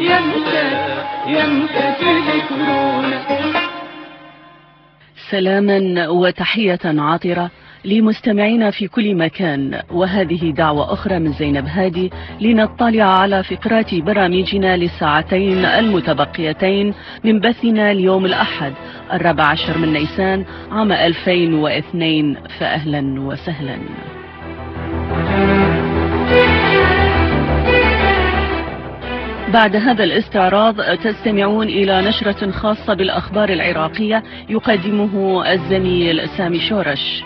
ينتهي ذكرنا. سلاما وتحية عاطرة لمستمعينا في كل مكان، وهذه دعوة أخرى من زينب هادي لنطلع على فقرات برامجنا للساعتين المتبقيتين من بثنا اليوم الأحد 14 من نيسان عام 2002. فأهلا وسهلا. بعد هذا الاستعراض تستمعون إلى نشرة خاصة بالأخبار العراقية يقدمه الزميل سامي شورش،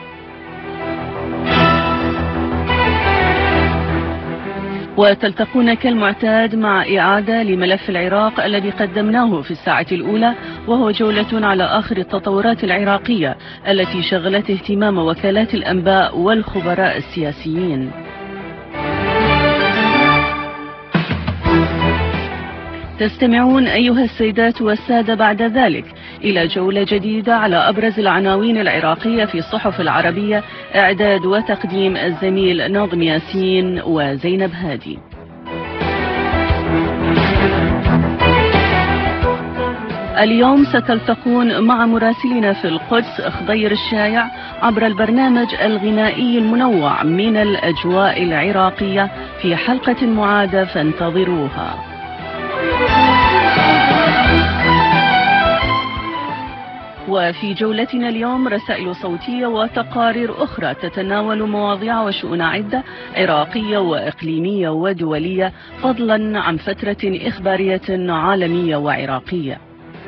وتلتقون كالمعتاد مع إعادة لملف العراق الذي قدمناه في الساعة الأولى، وهو جولة على آخر التطورات العراقية التي شغلت اهتمام وكالات الأنباء والخبراء السياسيين. تستمعون أيها السيدات والسادة بعد ذلك إلى جولة جديدة على أبرز العناوين العراقية في الصحف العربية، إعداد وتقديم الزميل ناظم ياسين وزينب هادي. اليوم ستلتقون مع مراسلنا في القدس خضير الشايع عبر البرنامج الغنائي المنوع من الأجواء العراقية في حلقة معادة، فانتظروها. وفي جولتنا اليوم رسائل صوتية وتقارير أخرى تتناول مواضيع وشؤون عدة عراقية وإقليمية ودولية، فضلا عن فترة إخبارية عالمية وعراقية.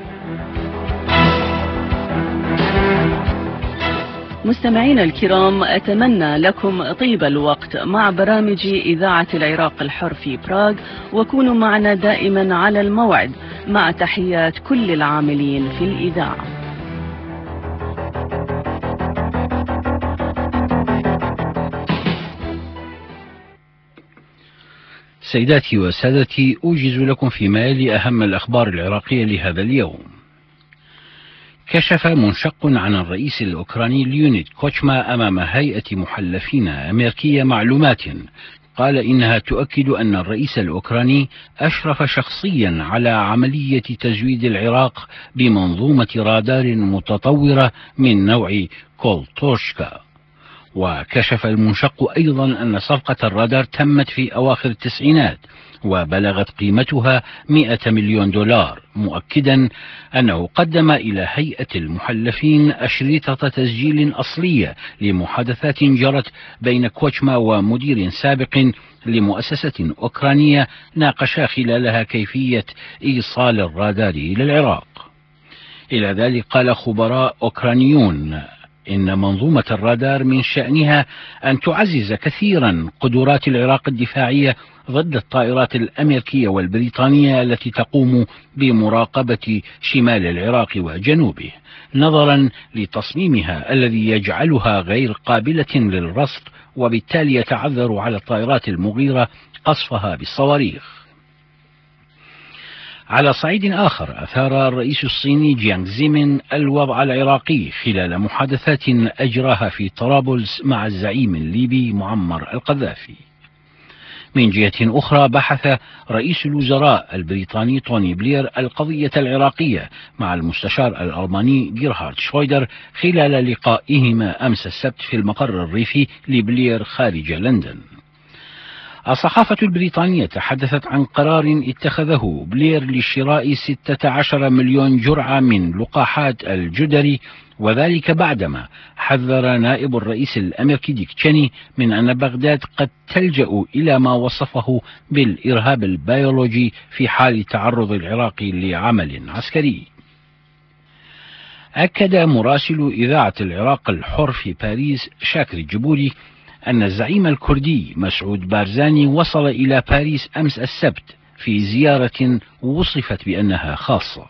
مستمعينا الكرام، أتمنى لكم طيب الوقت مع برامج إذاعة العراق الحر في براغ، وكونوا معنا دائما على الموعد، مع تحيات كل العاملين في الإذاعة. سيداتي وسادتي، أوجز لكم فيما يلي أهم الأخبار العراقية لهذا اليوم. كشف منشق عن الرئيس الأوكراني ليونيد كوتشما أمام هيئة محلفين أمريكية معلومات قال إنها تؤكد أن الرئيس الأوكراني أشرف شخصيا على عملية تزويد العراق بمنظومة رادار متطورة من نوع كولتوشكا. وكشف المنشق أيضا أن صفقة الرادار تمت في أواخر التسعينات وبلغت قيمتها 100 مليون دولار، مؤكدا أنه قدم إلى هيئة المحلفين أشرطة تسجيل أصلية لمحادثات جرت بين كوتشما ومدير سابق لمؤسسة أوكرانية ناقشا خلالها كيفية إيصال الرادار إلى العراق. إلى ذلك قال خبراء أوكرانيون إن منظومة الرادار من شأنها أن تعزز كثيرا قدرات العراق الدفاعية ضد الطائرات الأمريكية والبريطانية التي تقوم بمراقبة شمال العراق وجنوبه، نظرا لتصميمها الذي يجعلها غير قابلة للرصد، وبالتالي يتعذر على الطائرات المغيرة قصفها بالصواريخ. على صعيد آخر، أثار الرئيس الصيني جيانغ زيمين الوضع العراقي خلال محادثات أجراها في طرابلس مع الزعيم الليبي معمر القذافي. من جهة أخرى، بحث رئيس الوزراء البريطاني توني بلير القضية العراقية مع المستشار الألماني جيرهارد شرويدر خلال لقائهما أمس السبت في المقر الريفي لبلير خارج لندن. الصحافة البريطانية تحدثت عن قرار اتخذه بلير لشراء 16 مليون جرعة من لقاحات الجدري، وذلك بعدما حذر نائب الرئيس الأمريكي ديك تشيني من أن بغداد قد تلجأ إلى ما وصفه بالإرهاب البيولوجي في حال تعرض العراق لعمل عسكري. أكد مراسل إذاعة العراق الحر في باريس شاكر الجبوري أن الزعيم الكردي مسعود بارزاني وصل إلى باريس أمس السبت في زيارة وصفت بأنها خاصة.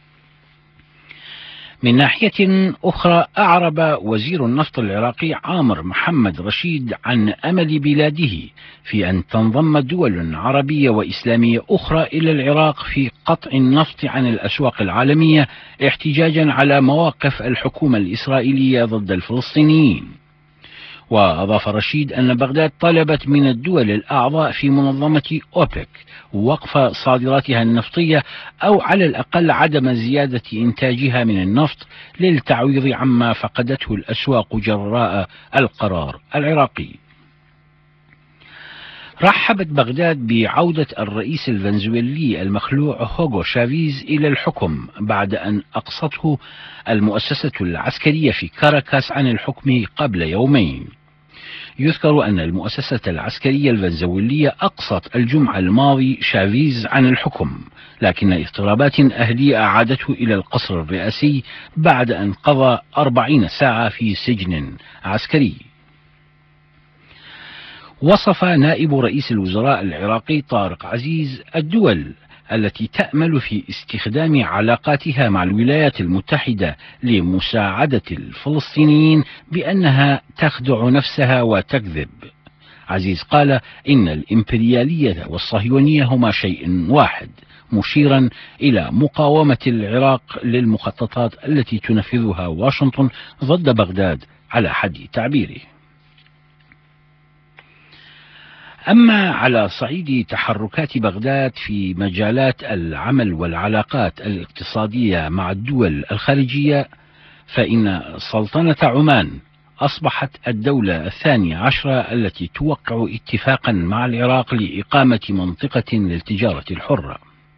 من ناحية أخرى، أعرب وزير النفط العراقي عامر محمد رشيد عن أمل بلاده في أن تنضم دول عربية وإسلامية أخرى إلى العراق في قطع النفط عن الأسواق العالمية احتجاجا على مواقف الحكومة الإسرائيلية ضد الفلسطينيين. وأضاف رشيد أن بغداد طلبت من الدول الأعضاء في منظمة أوبك وقف صادراتها النفطية أو على الأقل عدم زيادة إنتاجها من النفط للتعويض عما فقدته الأسواق جراء القرار العراقي. رحبت بغداد بعودة الرئيس الفنزويلي المخلوع هوغو شافيز إلى الحكم بعد أن أقصته المؤسسة العسكرية في كاراكاس عن الحكم قبل يومين. يذكر أن المؤسسة العسكرية الفنزويلية أقصت الجمعة الماضي شافيز عن الحكم، لكن اضطرابات أهلية أعادته إلى القصر الرئاسي بعد أن قضى 40 ساعة في سجن عسكري. وصف نائب رئيس الوزراء العراقي طارق عزيز الدول التي تأمل في استخدام علاقاتها مع الولايات المتحدة لمساعدة الفلسطينيين بأنها تخدع نفسها وتكذب. عزيز قال إن الإمبريالية والصهيونية هما شيء واحد، مشيرا إلى مقاومة العراق للمخططات التي تنفذها واشنطن ضد بغداد على حد تعبيره. أما على صعيد تحركات بغداد في مجالات العمل والعلاقات الاقتصادية مع الدول الخليجية، فإن سلطنة عمان أصبحت الدولة 12 التي توقع اتفاقا مع العراق لإقامة منطقة للتجارة الحرة.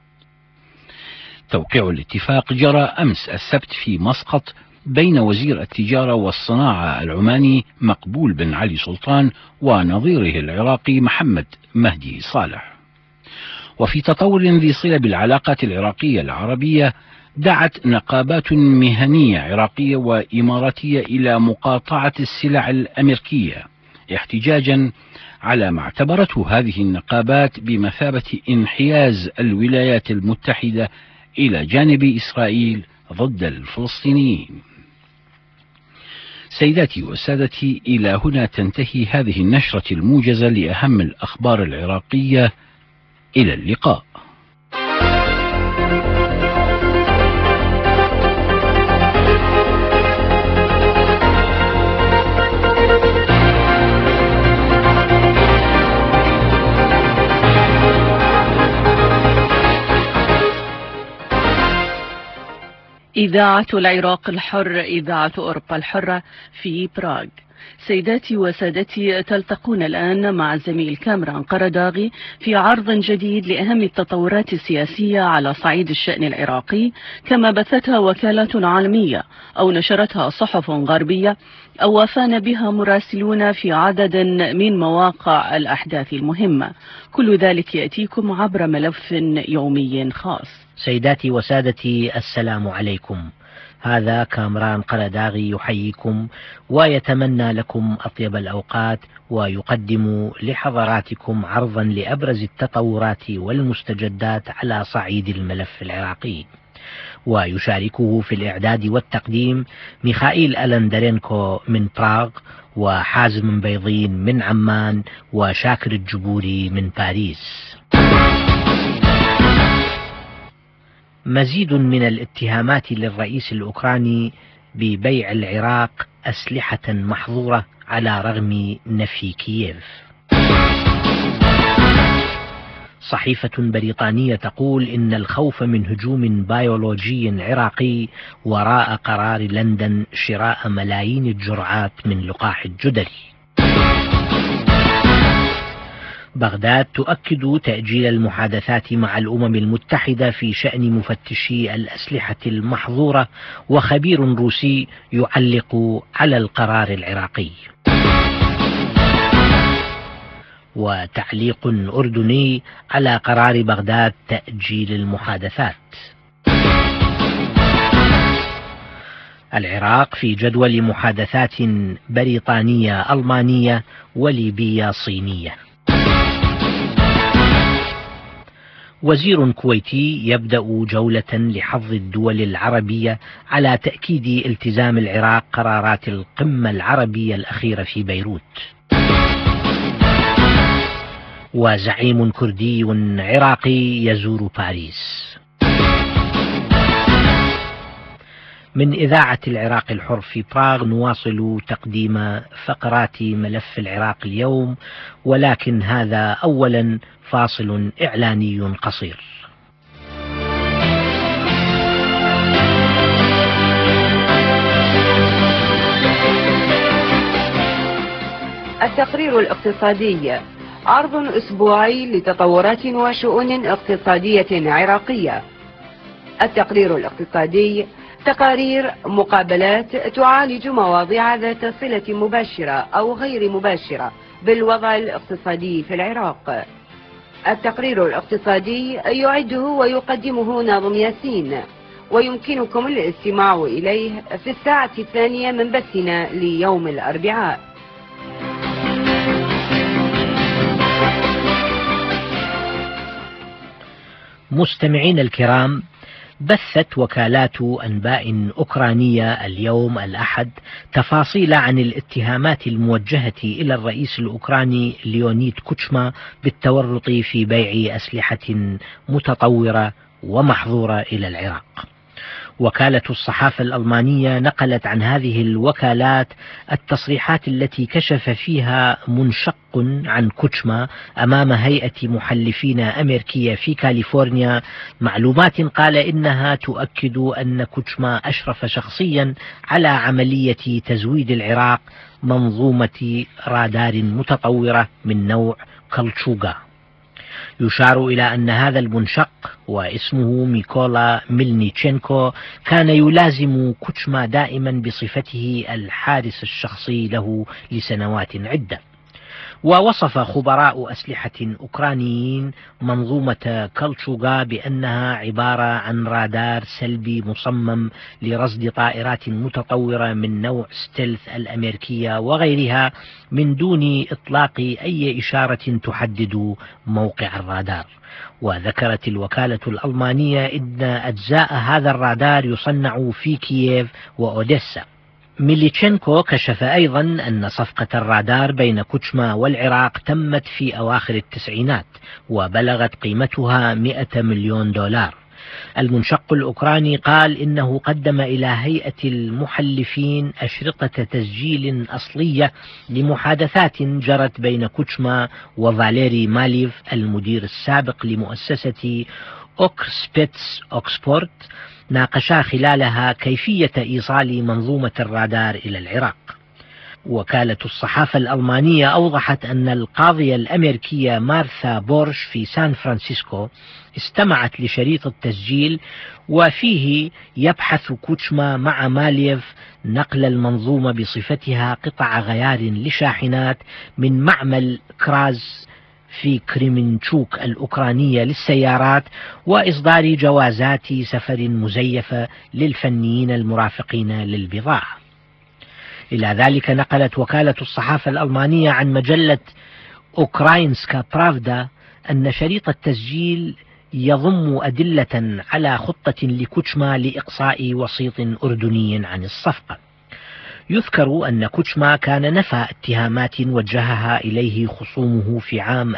توقيع الاتفاق جرى أمس السبت في مسقط بين وزير التجارة والصناعة العماني مقبول بن علي سلطان ونظيره العراقي محمد مهدي صالح. وفي تطور ذي صلة بالعلاقات العراقية العربية، دعت نقابات مهنية عراقية وإماراتية إلى مقاطعة السلع الأمريكية احتجاجا على ما اعتبرته هذه النقابات بمثابة انحياز الولايات المتحدة إلى جانب إسرائيل ضد الفلسطينيين. سيداتي وسادتي، إلى هنا تنتهي هذه النشرة الموجزة لأهم الأخبار العراقية. إلى اللقاء. إذاعة العراق الحر، إذاعة أوروبا الحرة في براغ. سيداتي وسادتي، تلتقون الآن مع الزميل كامران قرداغي في عرض جديد لأهم التطورات السياسية على صعيد الشأن العراقي، كما بثتها وكالات عالمية أو نشرتها صحف غربية أو وافانا بها مراسلون في عدد من مواقع الأحداث المهمة. كل ذلك يأتيكم عبر ملف يومي خاص. سيداتي وسادتي، السلام عليكم. هذا كامران قرداغي يحييكم ويتمنى لكم أطيب الأوقات، ويقدم لحضراتكم عرضا لأبرز التطورات والمستجدات على صعيد الملف العراقي. ويشاركه في الإعداد والتقديم ميخائيل ألندرينكو من براغ، وحازم بيضين من عمان، وشاكر الجبوري من باريس. مزيد من الاتهامات للرئيس الأوكراني ببيع العراق أسلحة محظورة على رغم نفي كييف. صحيفة بريطانية تقول إن الخوف من هجوم بيولوجي عراقي وراء قرار لندن شراء ملايين الجرعات من لقاح الجدري. بغداد تؤكد تأجيل المحادثات مع الأمم المتحدة في شأن مفتشي الأسلحة المحظورة، وخبير روسي يعلق على القرار العراقي. وتعليق أردني على قرار بغداد تأجيل المحادثات. العراق في جدول محادثات بريطانية ألمانية وليبية صينية. وزير كويتي يبدأ جولة لحظ الدول العربية على تأكيد التزام العراق قرارات القمة العربية الأخيرة في بيروت. وزعيم كردي عراقي يزور باريس. من إذاعة العراق الحر في براغ نواصل تقديم فقرات ملف العراق اليوم، ولكن هذا أولا فاصل إعلاني قصير. التقرير الاقتصادي، عرض أسبوعي لتطورات وشؤون اقتصادية عراقية. التقرير الاقتصادي تقارير مقابلات تعالج مواضيع ذات صلة مباشرة أو غير مباشرة بالوضع الاقتصادي في العراق. التقرير الاقتصادي يعده ويقدمه ناظم ياسين، ويمكنكم الاستماع إليه في الساعة الثانية من بثنا ليوم الأربعاء. مستمعين الكرام، بثت وكالات أنباء أوكرانية اليوم الأحد تفاصيل عن الاتهامات الموجهة إلى الرئيس الأوكراني ليونيد كوتشما بالتورط في بيع أسلحة متطورة ومحظورة إلى العراق. وكالة الصحافة الألمانية نقلت عن هذه الوكالات التصريحات التي كشف فيها منشق عن كوتشما أمام هيئة محلفين أمريكية في كاليفورنيا معلومات قال إنها تؤكد أن كوتشما أشرف شخصيا على عملية تزويد العراق منظومة رادار متطورة من نوع كالتشوغا. يشار إلى أن هذا المنشق واسمه ميكولا ميلنيتشينكو كان يلازم كوتشما دائما بصفته الحارس الشخصي له لسنوات عدة. ووصف خبراء أسلحة أوكرانيين منظومة كالتشوغا بأنها عبارة عن رادار سلبي مصمم لرصد طائرات متطورة من نوع ستيلث الأمريكية وغيرها من دون إطلاق أي إشارة تحدد موقع الرادار. وذكرت الوكالة الألمانية أن أجزاء هذا الرادار يصنع في كييف وأوديسا. ميليتشينكو كشف أيضا أن صفقة الرادار بين كوتشما والعراق تمت في أواخر التسعينات وبلغت قيمتها 100 مليون دولار. المنشق الأوكراني قال إنه قدم إلى هيئة المحلفين أشرطة تسجيل أصلية لمحادثات جرت بين كوتشما وفاليري ماليف المدير السابق لمؤسسة أوكسبيتس أوكسبورت، ناقشا خلالها كيفية إيصال منظومة الرادار إلى العراق. وكالة الصحافة الألمانية أوضحت أن القاضية الأمريكية مارثا بورش في سان فرانسيسكو استمعت لشريط التسجيل وفيه يبحث كوتشما مع ماليف نقل المنظومة بصفتها قطع غيار لشاحنات من معمل كراز في كريمنشوك الأوكرانية للسيارات وإصدار جوازات سفر مزيفة للفنيين المرافقين للبضاعة. إلى ذلك نقلت وكالة الصحافة الألمانية عن مجلة أوكراينسكا برافدا أن شريط التسجيل يضم أدلة على خطة لكوتشما لإقصاء وسيط أردني عن الصفقة. يذكر أن كوتشما كان نفى اتهامات وجهها إليه خصومه في عام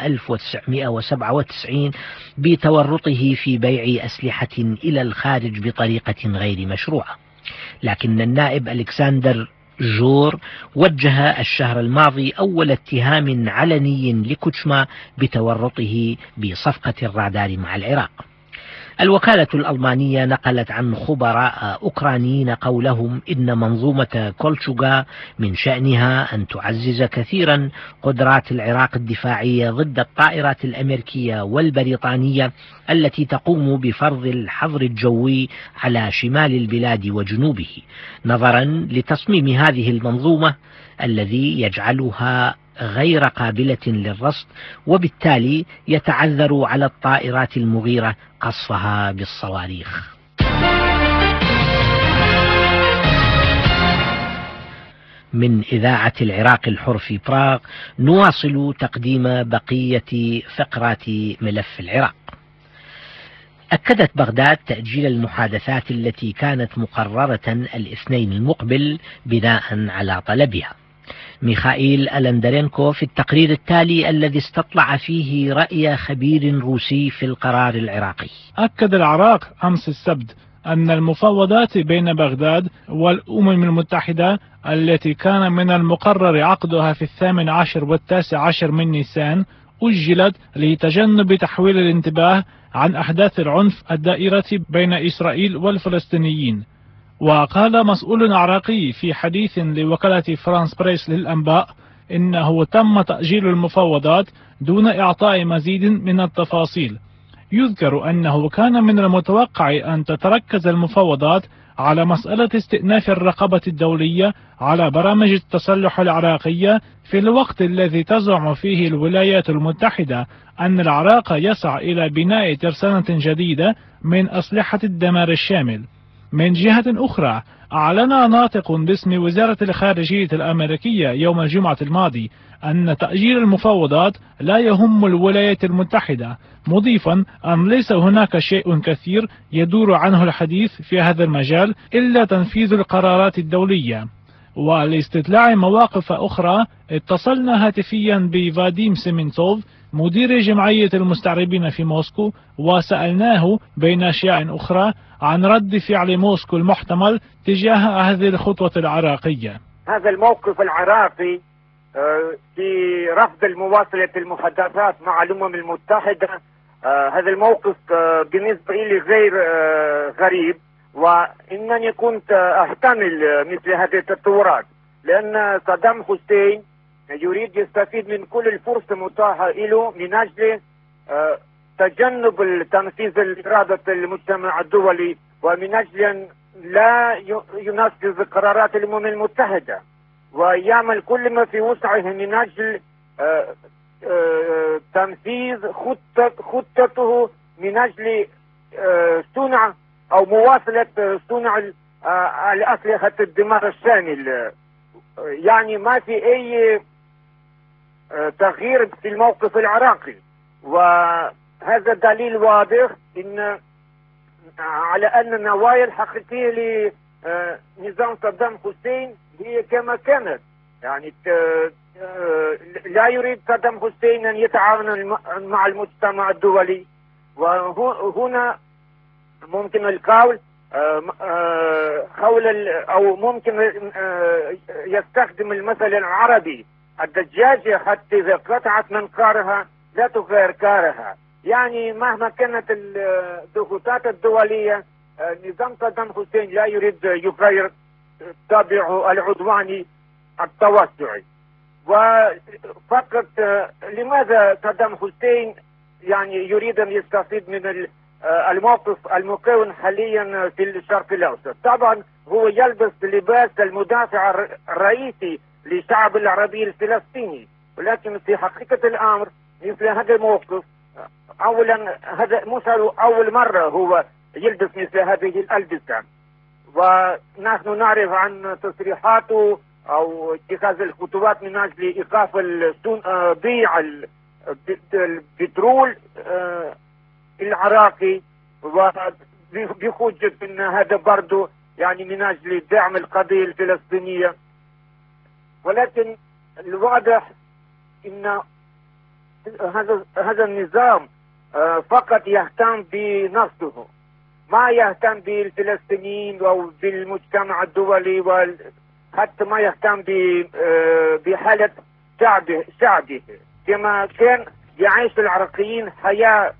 1997 بتورطه في بيع أسلحة إلى الخارج بطريقة غير مشروعة، لكن النائب ألكسندر جور وجه الشهر الماضي أول اتهام علني لكوتشما بتورطه بصفقة الرادار مع العراق. الوكالة الألمانية نقلت عن خبراء أوكرانيين قولهم إن منظومة كولتشوغا من شأنها أن تعزز كثيرا قدرات العراق الدفاعية ضد الطائرات الأمريكية والبريطانية التي تقوم بفرض الحظر الجوي على شمال البلاد وجنوبه، نظرا لتصميم هذه المنظومة الذي يجعلها غير قابلة للرصد، وبالتالي يتعذر على الطائرات المغيرة قصفها بالصواريخ. من إذاعة العراق الحر في براغ نواصل تقديم بقية فقرات ملف العراق. أكدت بغداد تأجيل المحادثات التي كانت مقررة الاثنين المقبل بناء على طلبها. ميخائيل ألندرينكو في التقرير التالي الذي استطلع فيه رأي خبير روسي في القرار العراقي. أكد العراق أمس السبت أن المفاوضات بين بغداد والأمم المتحدة التي كان من المقرر عقدها في 18 و19 من نيسان أجلت لتجنب تحويل الانتباه عن أحداث العنف الدائرة بين إسرائيل والفلسطينيين. وقال مسؤول عراقي في حديث لوكالة فرانس بريس للأنباء إنه تم تأجيل المفاوضات دون إعطاء مزيد من التفاصيل. يذكر أنه كان من المتوقع أن تتركز المفاوضات على مسألة استئناف الرقابة الدولية على برامج التسلح العراقية في الوقت الذي تزعم فيه الولايات المتحدة أن العراق يسعى إلى بناء ترسانة جديدة من أسلحة الدمار الشامل. من جهة أخرى، أعلن ناطق باسم وزارة الخارجية الأمريكية يوم الجمعة الماضي أن تأجيل المفاوضات لا يهم الولايات المتحدة، مضيفا أن ليس هناك شيء كثير يدور عنه الحديث في هذا المجال إلا تنفيذ القرارات الدولية. ولاستطلاع مواقف أخرى اتصلنا هاتفيا بفاديم سيمنتوف مدير جمعية المستعربين في موسكو، وسألناه بين أشياء أخرى عن رد فعل موسكو المحتمل تجاه هذه الخطوة العراقية. هذا الموقف العراقي في رفض المواصلة المحادثات مع الأمم المتحدة، هذا الموقف بالنسبة لي غير غريب، وإنني كنت أحتمل مثل هذه التطورات، لأن صدام حسين يريد يستفيد من كل الفرصة المتاحة له من أجل تجنب تنفيذ إرادة المجتمع الدولي، ومن أجل أن لا ينفذ قرارات الأمم المتحدة، ويعمل كل ما في وسعه من أجل تنفيذ خطته من أجل صنع أو مواصلة صنع الأسلحة الدمار الشامل. يعني ما في أي تغيير في الموقف العراقي، وهذا دليل واضح إن على أن النوايا الحقيقية لنظام صدام حسين هي كما كانت. يعني لا يريد صدام حسين أن يتعاون مع المجتمع الدولي، وهنا ممكن القول حول أو ممكن يستخدم المثل العربي: الدجاجة حتى إذا قطعت منقارها لا تغير كارها. يعني مهما كانت الضغوطات الدولية، نظام صدام حسين لا يريد يغير طابعه العدواني التوسعي. وفقط لماذا صدام حسين يعني يريد أن يستفيد من الموقف المكون حاليا في الشرق الأوسط؟ طبعا هو يلبس لباس المدافع الرئيسي للشعب العربي الفلسطيني، ولكن في حقيقة الأمر مثل هذا الموقف أولا هذا مش أول مرة هو يلبس مثل هذه الألبسة، ونحن نعرف عن تصريحاته أو اتخاذ الخطوات من أجل إيقاف بيع البترول العراقي، وبحجة أن هذا برضو يعني من أجل دعم القضية الفلسطينية. ولكن الواضح أن هذا النظام فقط يهتم بنفسه، ما يهتم بالفلسطينيين أو بالمجتمع الدولي، وحتى ما يهتم بحالة شعبه كما كان يعيش العراقيين حياة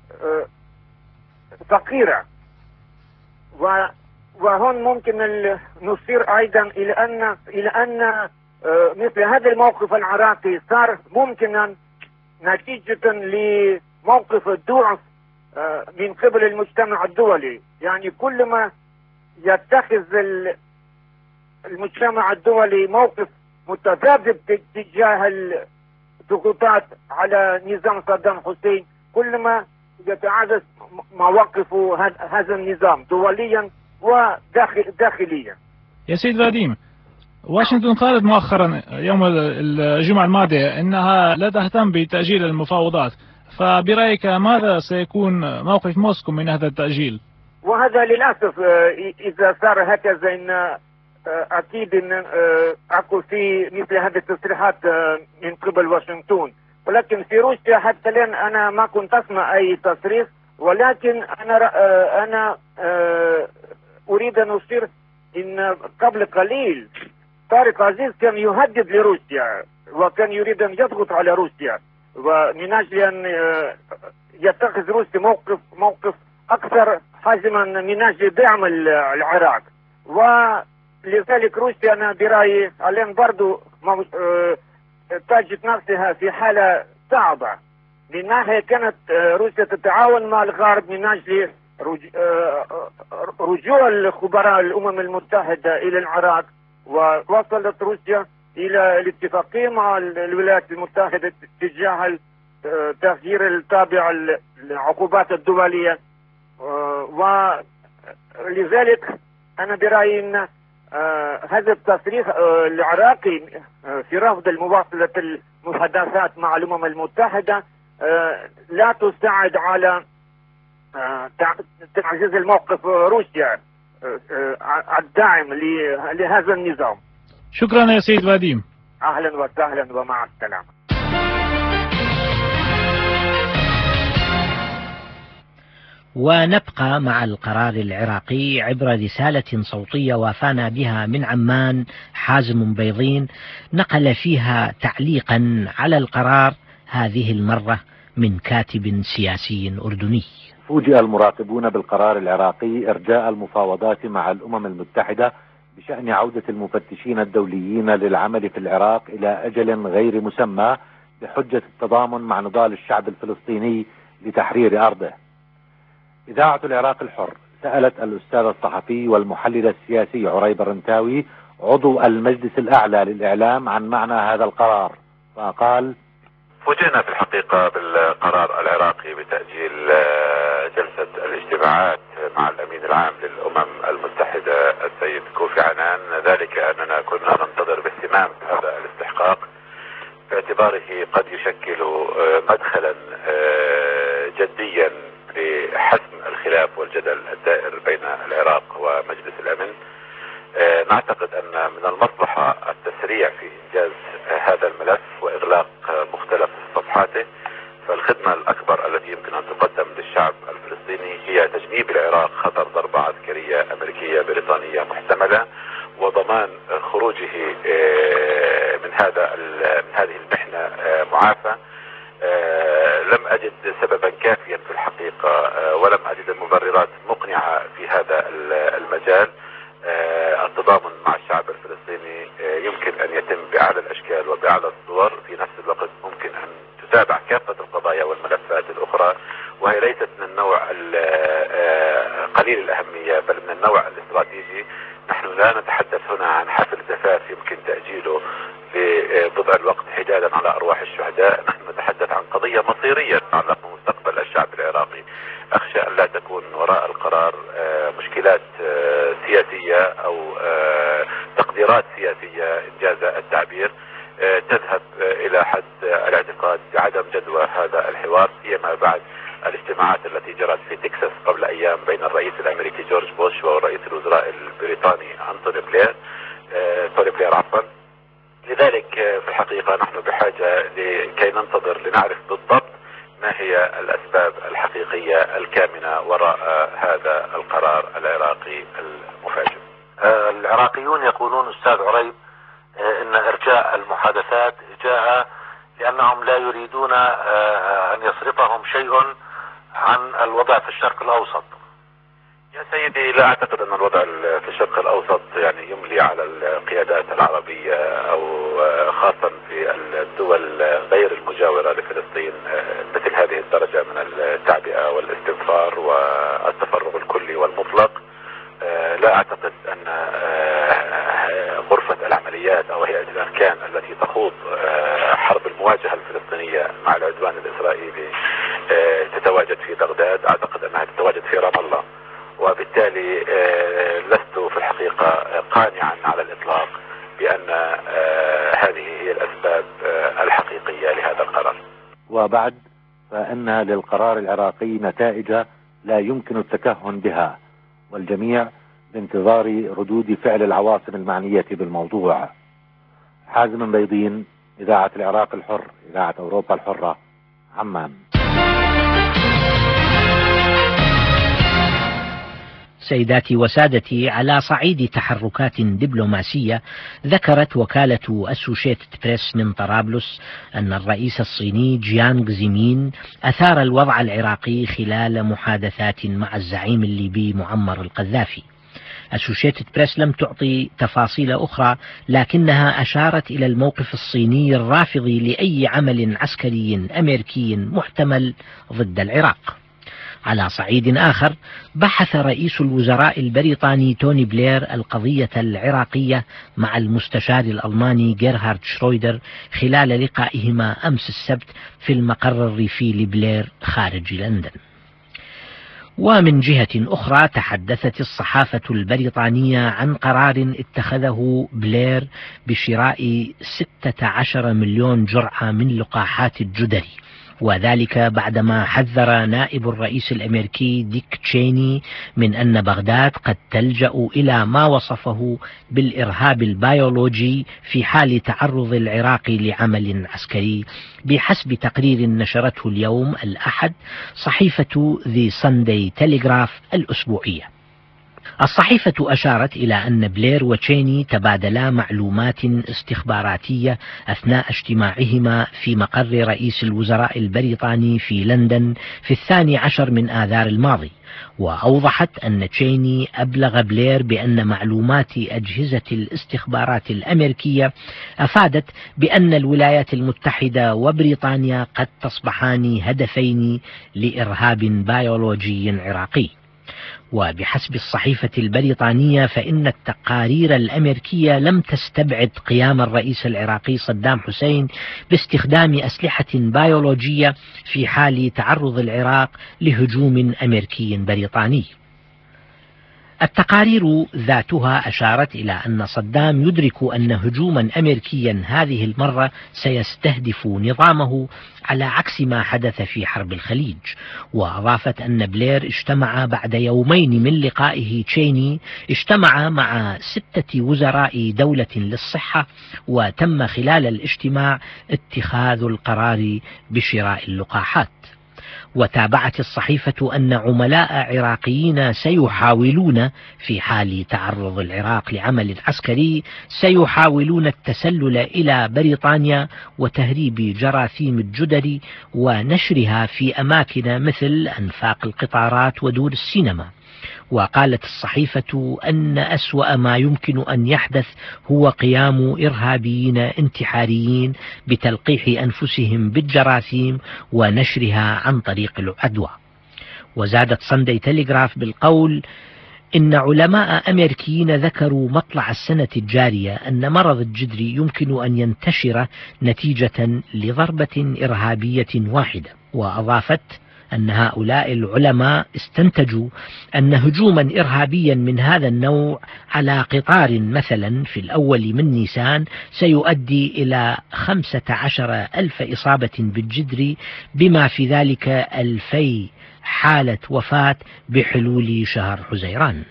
فقيرة. وهون ممكن نشير أيضا إلى أن مثل هذا الموقف العراقي صار ممكنا نتيجة لموقف الضعف من قبل المجتمع الدولي. يعني كل ما يتخذ المجتمع الدولي موقف متذبذب تجاه الضغوطات على نظام صدام حسين، كل ما يتعزز مواقف هذا النظام دوليا وداخليا. يا سيد فاديم، واشنطن قالت مؤخرا يوم الجمعة الماضية أنها لا تهتم بتأجيل المفاوضات، فبرأيك ماذا سيكون موقف موسكو من هذا التأجيل؟ وهذا للأسف إذا صار هكذا إن أكيد إن أكو في مثل هذه التصريحات من قبل واشنطن. ولكن في روسيا حتى الآن أنا ما كنت أسمع أي تصريح، ولكن أنا أريد أن أشير إن قبل قليل طارق عزيز كان يهدد لروسيا وكان يريد أن يضغط على روسيا، ومن أجل أن يتخذ روسيا موقف أكثر حازما من أجل دعم العراق. ولذلك روسيا أنا برأيي الآن برضو تجد نفسها في حالة صعبة. من ناحية كانت روسيا تتعاون مع الغرب من أجل رجوع الخبراء الأمم المتحدة إلى العراق، ووصلت روسيا إلى الاتفاقية مع الولايات المتحدة تجاه تغيير التابع العقوبات الدولية. ولذلك أنا برأيي أن هذا التصريح العراقي في رفض المواصلة المحادثات مع الأمم المتحدة لا تساعد على تعزيز الموقف روسيا الداعم لهذا النظام. شكرا يا سيد واديم. أهلا وسهلا ومع السلامة. ونبقى مع القرار العراقي عبر رسالة صوتية وافانا بها من عمان حازم بيضين، نقل فيها تعليقا على القرار هذه المرة من كاتب سياسي أردني. فوجئ المراقبون بالقرار العراقي إرجاء المفاوضات مع الأمم المتحدة بشأن عودة المفتشين الدوليين للعمل في العراق إلى أجل غير مسمى بحجة التضامن مع نضال الشعب الفلسطيني لتحرير أرضه. إذاعة العراق الحر سألت الأستاذ الصحفي والمحلل السياسي عريب الرنتاوي عضو المجلس الأعلى للإعلام عن معنى هذا القرار، فقال: فوجئنا في الحقيقة بالقرار العراقي بتأجيل جلسة الاجتماعات مع الأمين العام للأمم المتحدة السيد كوفي عنان، ذلك أننا كنا ننتظر باهتمام هذا الاستحقاق باعتباره قد يشكل مدخلا جديا لحسم الخلاف والجدل الدائر بين العراق ومجلس الأمن. نعتقد أن من المصلحة التسريع في إنجاز هذا الملف وإغلاق مختلف صفحاته، فالخدمة الأكبر التي يمكن أن تقدم للشعب الفلسطيني هي تجنيب العراق خطر ضربة عسكرية أمريكية بريطانية محتملة، وضمان خروجه من هذه المحنة معافى. لم أجد سببا كافيا في الحقيقة ولم أجد المبررات مقنعة في هذا المجال. التضامن مع الشعب الفلسطيني يمكن أن يتم بأعلى الأشكال وبأعلى الصور، في نفس الوقت ممكن أن تتابع كافة القضايا والملفات الأخرى، وهي ليست من النوع قليل الأهمية بل من النوع الاستراتيجي. نحن لا نتحدث هنا عن حفل زفاف يمكن تأجيله لبضع الوقت حدادا على أرواح الشهداء، نحن نتحدث عن قضية مصيرية تتعلق بمستقبل الشعب العراقي. أخشى أن لا تكون وراء القرار مشكلات سياسية أو تقديرات سياسية إنجاز التعبير تذهب إلى حد الاعتقاد بعدم جدوى هذا الحوار، سيما بعد الاجتماعات التي جرت في تكساس قبل أيام بين الرئيس الأمريكي جورج بوش ورئيس الوزراء البريطاني أنتوني بلير. لذلك في الحقيقة نحن بحاجة لكي ننتظر لنعرف بالضبط ما هي الأسباب الحقيقية الكامنة وراء هذا القرار العراقي المفاجئ. العراقيون يقولون أستاذ عريب إن إرجاء المحادثات جاء لأنهم لا يريدون أن يصرفهم شيء عن الوضع في الشرق الأوسط. يا سيدي، لا أعتقد أن الوضع في الشرق الأوسط يعني يملي على القيادات العربية أو خاصة في الدول غير المجاورة لفلسطين مثل هذه الدرجة من التعبئة والاستنفار والتفرغ الكلي والمطلق. لا أعتقد أن غرفة العمليات أو هيئة الأركان التي تخوض حرب المواجهة الفلسطينية مع العدوان الإسرائيلي تتواجد في بغداد. أعتقد أنها تتواجد في رام الله، وبالتالي لست في الحقيقة قانعا على الإطلاق بأن هذه هي الأسباب الحقيقية لهذا القرار. وبعد فإن للقرار العراقي نتائج لا يمكن التكهن بها، والجميع بانتظار ردود فعل العواصم المعنية بالموضوع. حازم بيضين، إذاعة العراق الحر، إذاعة أوروبا الحرة، عمان. سيداتي وسادتي، على صعيد تحركات دبلوماسية، ذكرت وكالة أسوشيتد بريس من طرابلس أن الرئيس الصيني جيانغ زيمين أثار الوضع العراقي خلال محادثات مع الزعيم الليبي معمر القذافي. أسوشيتد بريس لم تعطي تفاصيل أخرى، لكنها أشارت إلى الموقف الصيني الرافض لأي عمل عسكري أمريكي محتمل ضد العراق. على صعيد آخر، بحث رئيس الوزراء البريطاني توني بلير القضية العراقية مع المستشار الألماني جيرهارد شرويدر خلال لقائهما أمس السبت في المقر الريفي لبلير خارج لندن. ومن جهة أخرى، تحدثت الصحافة البريطانية عن قرار اتخذه بلير بشراء 16 مليون جرعة من لقاحات الجدري، وذلك بعدما حذر نائب الرئيس الأمريكي ديك تشيني من أن بغداد قد تلجأ إلى ما وصفه بالإرهاب البيولوجي في حال تعرض العراق لعمل عسكري، بحسب تقرير نشرته اليوم الأحد صحيفة The Sunday Telegraph الأسبوعية. الصحيفة أشارت إلى أن بلير وتشيني تبادلا معلومات استخباراتية أثناء اجتماعهما في مقر رئيس الوزراء البريطاني في لندن في 12 من آذار الماضي، وأوضحت أن تشيني أبلغ بلير بأن معلومات أجهزة الاستخبارات الأمريكية أفادت بأن الولايات المتحدة وبريطانيا قد تصبحان هدفين لإرهاب بيولوجي عراقي. وبحسب الصحيفة البريطانية، فإن التقارير الأمريكية لم تستبعد قيام الرئيس العراقي صدام حسين باستخدام أسلحة بيولوجية في حال تعرض العراق لهجوم أمريكي بريطاني. التقارير ذاتها أشارت إلى أن صدام يدرك أن هجوما أمريكيا هذه المرة سيستهدف نظامه على عكس ما حدث في حرب الخليج. وأضافت أن بلير اجتمع بعد يومين من لقائه تشيني، اجتمع مع 6 وزراء دولة للصحة، وتم خلال الاجتماع اتخاذ القرار بشراء اللقاحات. وتابعت الصحيفة أن عملاء عراقيين سيحاولون في حال تعرض العراق لعمل عسكري سيحاولون التسلل إلى بريطانيا وتهريب جراثيم الجدري ونشرها في أماكن مثل أنفاق القطارات ودور السينما. وقالت الصحيفة أن أسوأ ما يمكن أن يحدث هو قيام إرهابيين انتحاريين بتلقيح أنفسهم بالجراثيم ونشرها عن طريق العدوى. وزادت ساندي تيليغراف بالقول إن علماء أمريكيين ذكروا مطلع السنة الجارية أن مرض الجدري يمكن أن ينتشر نتيجة لضربة إرهابية واحدة. وأضافت أن هؤلاء العلماء استنتجوا أن هجوما إرهابيا من هذا النوع على قطار مثلا في الأول من نيسان سيؤدي إلى 15,000 إصابة بالجدري، بما في ذلك 2000 حالة وفاة بحلول شهر حزيران.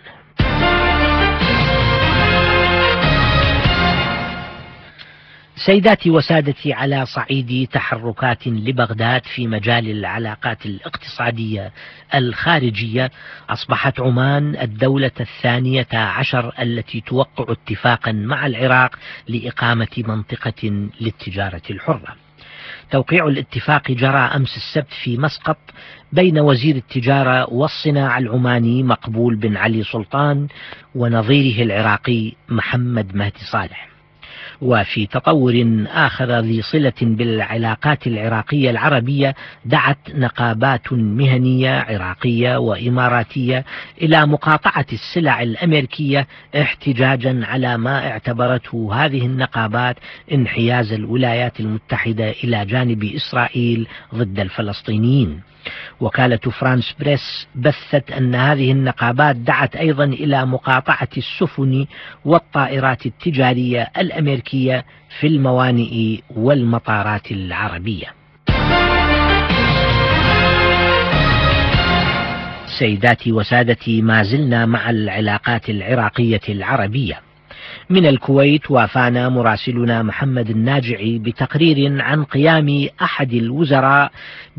سيداتي وسادتي، على صعيد تحركات لبغداد في مجال العلاقات الاقتصادية الخارجية، أصبحت عمان الدولة 12 التي توقع اتفاقا مع العراق لإقامة منطقة للتجارة الحرة. توقيع الاتفاق جرى أمس السبت في مسقط بين وزير التجارة والصناعة العماني مقبول بن علي سلطان ونظيره العراقي محمد مهدي صالح. وفي تطور آخر ذي صلة بالعلاقات العراقية العربية، دعت نقابات مهنية عراقية وإماراتية إلى مقاطعة السلع الأمريكية احتجاجا على ما اعتبرته هذه النقابات انحياز الولايات المتحدة إلى جانب إسرائيل ضد الفلسطينيين. وكالة فرانس بريس بثت أن هذه النقابات دعت أيضا إلى مقاطعة السفن والطائرات التجارية الأمريكية في الموانئ والمطارات العربية. سيداتي وسادتي، ما زلنا مع العلاقات العراقية العربية. من الكويت وافانا مراسلنا محمد الناجعي بتقرير عن قيام أحد الوزراء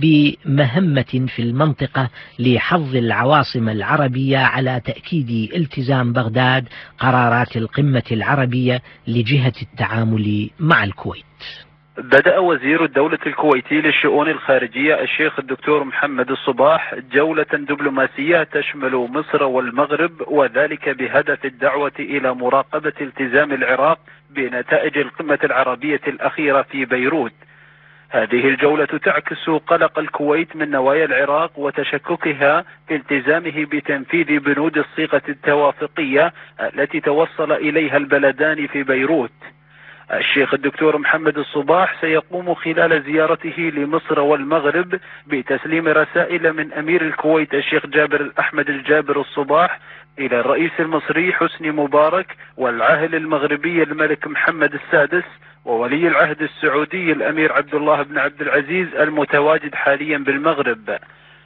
بمهمة في المنطقة لحض العواصم العربية على تأكيد التزام بغداد قرارات القمة العربية لجهة التعامل مع الكويت. بدأ وزير الدولة الكويتي للشؤون الخارجية الشيخ الدكتور محمد الصباح جولة دبلوماسية تشمل مصر والمغرب، وذلك بهدف الدعوة إلى مراقبة التزام العراق بنتائج القمة العربية الأخيرة في بيروت. هذه الجولة تعكس قلق الكويت من نوايا العراق وتشككها في التزامه بتنفيذ بنود الصيغة التوافقية التي توصل إليها البلدان في بيروت. الشيخ الدكتور محمد الصباح سيقوم خلال زيارته لمصر والمغرب بتسليم رسائل من أمير الكويت الشيخ جابر الأحمد الجابر الصباح إلى الرئيس المصري حسني مبارك والعاهل المغربي الملك محمد السادس وولي العهد السعودي الأمير عبد الله بن عبد العزيز المتواجد حاليا بالمغرب.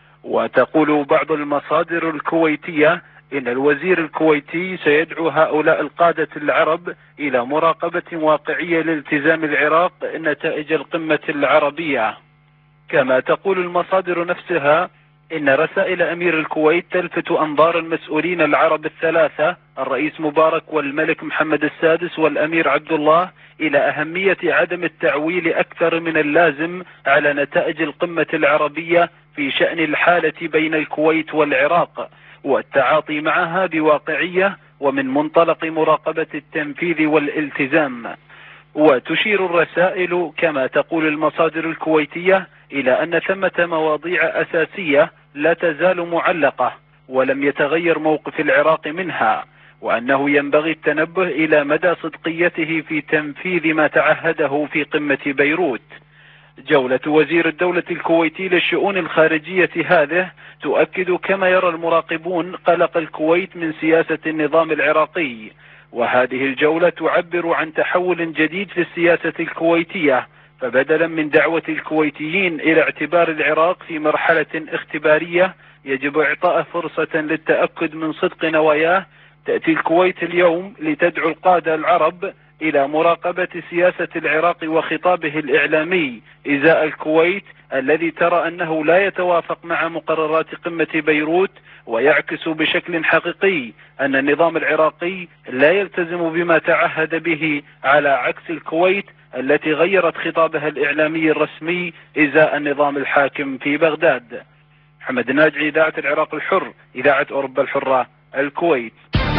وتقول بعض المصادر الكويتية إن الوزير الكويتي سيدعو هؤلاء القادة العرب إلى مراقبة واقعية لالتزام العراق نتائج القمة العربية. كما تقول المصادر نفسها إن رسائل أمير الكويت تلفت أنظار المسؤولين العرب الثلاثة الرئيس مبارك والملك محمد السادس والأمير عبد الله إلى أهمية عدم التعويل أكثر من اللازم على نتائج القمة العربية في شأن الحالة بين الكويت والعراق، والتعاطي معها بواقعية ومن منطلق مراقبة التنفيذ والالتزام. وتشير الرسائل كما تقول المصادر الكويتية إلى أن ثمة مواضيع أساسية لا تزال معلقة ولم يتغير موقف العراق منها، وأنه ينبغي التنبه إلى مدى صدقيته في تنفيذ ما تعهده في قمة بيروت. جولة وزير الدولة الكويتي للشؤون الخارجية هذه تؤكد كما يرى المراقبون قلق الكويت من سياسة النظام العراقي، وهذه الجولة تعبر عن تحول جديد في السياسة الكويتية، فبدلا من دعوة الكويتيين إلى اعتبار العراق في مرحلة اختبارية يجب إعطاء فرصة للتأكد من صدق نواياه، تأتي الكويت اليوم لتدعو القادة العرب إلى مراقبة سياسة العراق وخطابه الإعلامي إزاء الكويت الذي ترى أنه لا يتوافق مع مقررات قمة بيروت، ويعكس بشكل حقيقي أن النظام العراقي لا يلتزم بما تعهد به، على عكس الكويت التي غيرت خطابها الإعلامي الرسمي إزاء النظام الحاكم في بغداد. محمد الناجعي، إذاعة العراق الحر، إذاعة أوروبا الحرة، الكويت.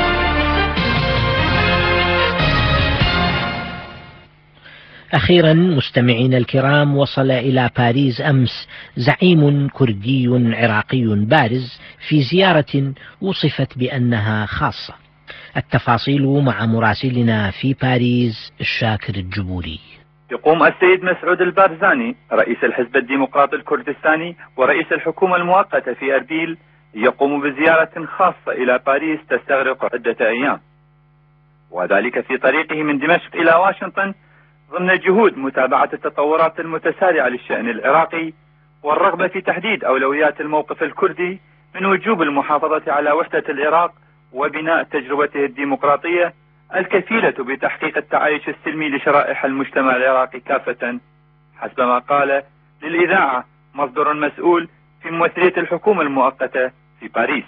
أخيرا مستمعين الكرام، وصل إلى باريس أمس زعيم كردي عراقي بارز في زيارة وصفت بأنها خاصة. التفاصيل مع مراسلنا في باريس الشاكر الجبوري. يقوم السيد مسعود البارزاني رئيس الحزب الديمقراطي الكردستاني ورئيس الحكومة المؤقتة في أربيل يقوم بزيارة خاصة إلى باريس تستغرق عدة أيام، وذلك في طريقه من دمشق إلى واشنطن ضمن جهود متابعة التطورات المتسارعة للشأن العراقي والرغبة في تحديد أولويات الموقف الكردي من وجوب المحافظة على وحدة العراق وبناء تجربته الديمقراطية الكفيلة بتحقيق التعايش السلمي لشرائح المجتمع العراقي كافة، حسب ما قال للإذاعة مصدر مسؤول في ممثلية الحكومة المؤقتة في باريس.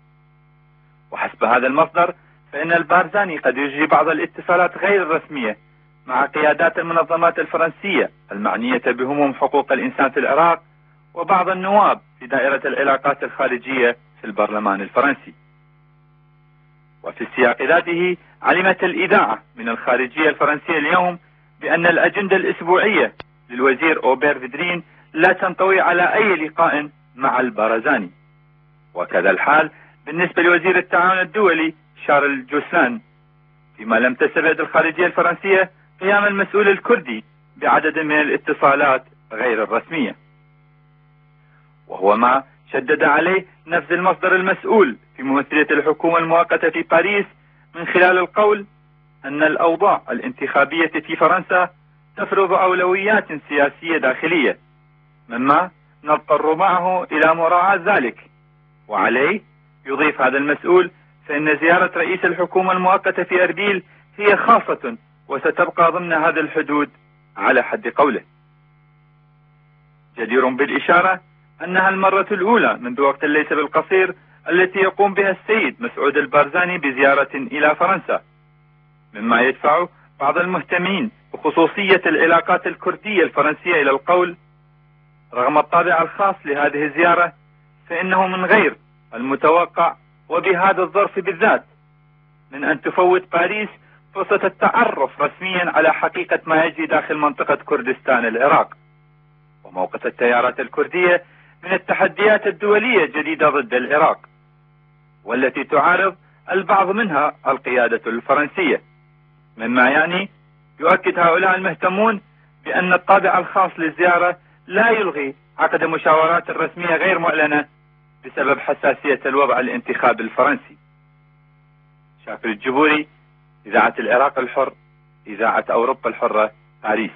وحسب هذا المصدر فإن البارزاني قد يجري بعض الاتصالات غير الرسمية مع قيادات المنظمات الفرنسية المعنية بهموم حقوق الإنسان في العراق وبعض النواب في دائرة العلاقات الخارجية في البرلمان الفرنسي. وفي السياق ذاته علمت الإذاعة من الخارجية الفرنسية اليوم بأن الأجندة الأسبوعية للوزير أوبير فيدرين لا تنطوي على أي لقاء مع البارزاني، وكذا الحال بالنسبة لوزير التعاون الدولي شارل جوسلان، فيما لم تستبعد الخارجية الفرنسية قيام المسؤول الكردي بعدد من الاتصالات غير الرسمية، وهو ما شدد عليه نفس المصدر المسؤول في ممثلية الحكومة المؤقتة في باريس من خلال القول أن الأوضاع الانتخابية في فرنسا تفرض أولويات سياسية داخلية، مما نضطر معه إلى مراعاة ذلك. وعليه يضيف هذا المسؤول فإن زيارة رئيس الحكومة المؤقتة في أربيل هي خاصة وستبقى ضمن هذه الحدود على حد قوله. جدير بالإشارة أنها المرة الأولى منذ وقت ليس بالقصير التي يقوم بها السيد مسعود البارزاني بزيارة إلى فرنسا، مما يدفع بعض المهتمين بخصوصية العلاقات الكردية الفرنسية إلى القول: رغم الطابع الخاص لهذه الزيارة فإنه من غير المتوقع وبهذا الظرف بالذات من أن تفوت باريس فرصة التعرف رسميا على حقيقة ما يجري داخل منطقة كردستان العراق، وموقف التيارات الكردية من التحديات الدولية الجديدة ضد العراق، والتي تعارض البعض منها القيادة الفرنسية، مما يعني يؤكد هؤلاء المهتمون بأن الطابع الخاص للزيارة لا يلغي عقد مشاورات رسمية غير معلنة بسبب حساسية الوضع الانتخابي الفرنسي. شاكر الجبوري، إذاعة العراق الحر، إذاعة أوروبا الحرة، باريس.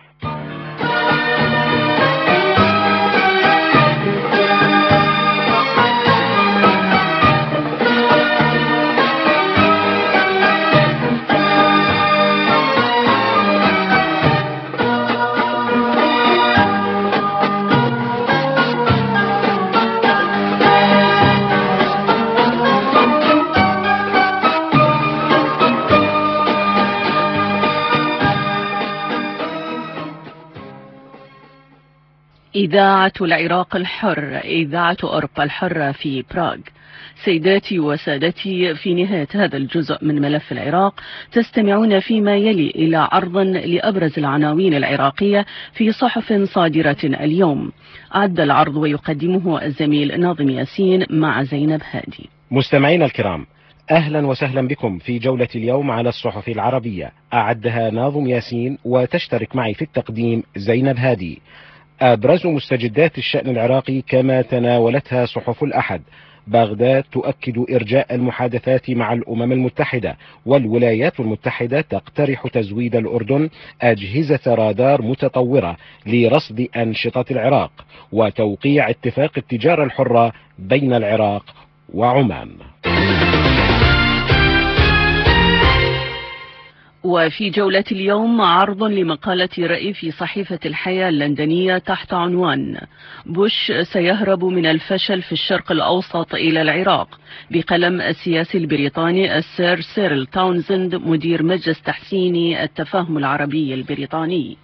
إذاعة العراق الحر، إذاعة أوروبا الحرة في براغ. سيداتي وسادتي، في نهاية هذا الجزء من ملف العراق تستمعون فيما يلي إلى عرض لأبرز العناوين العراقية في صحف صادرة اليوم. عد العرض ويقدمه الزميل ناظم ياسين مع زينب هادي. مستمعينا الكرام، أهلا وسهلا بكم في جولة اليوم على الصحف العربية. أعدها ناظم ياسين وتشترك معي في التقديم زينب هادي. أبرز مستجدات الشأن العراقي كما تناولتها صحف الأحد: بغداد تؤكد إرجاء المحادثات مع الأمم المتحدة، والولايات المتحدة تقترح تزويد الأردن أجهزة رادار متطورة لرصد أنشطة العراق، وتوقيع اتفاق التجارة الحرة بين العراق وعمان. وفي جولة اليوم عرض لمقالة رأي في صحيفة الحياة اللندنية تحت عنوان: بوش سيهرب من الفشل في الشرق الأوسط إلى العراق، بقلم السياسي البريطاني السير سيرل تاونزند مدير مجلس تحسين التفاهم العربي البريطاني.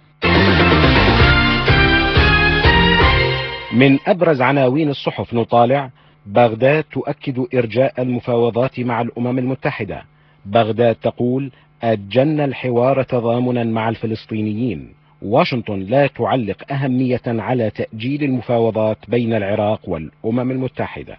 من أبرز عناوين الصحف نطالع: بغداد تؤكد إرجاء المفاوضات مع الأمم المتحدة. بغداد تقول: أجلنا الحوار تضامنا مع الفلسطينيين. واشنطن لا تعلق أهمية على تأجيل المفاوضات بين العراق والأمم المتحدة.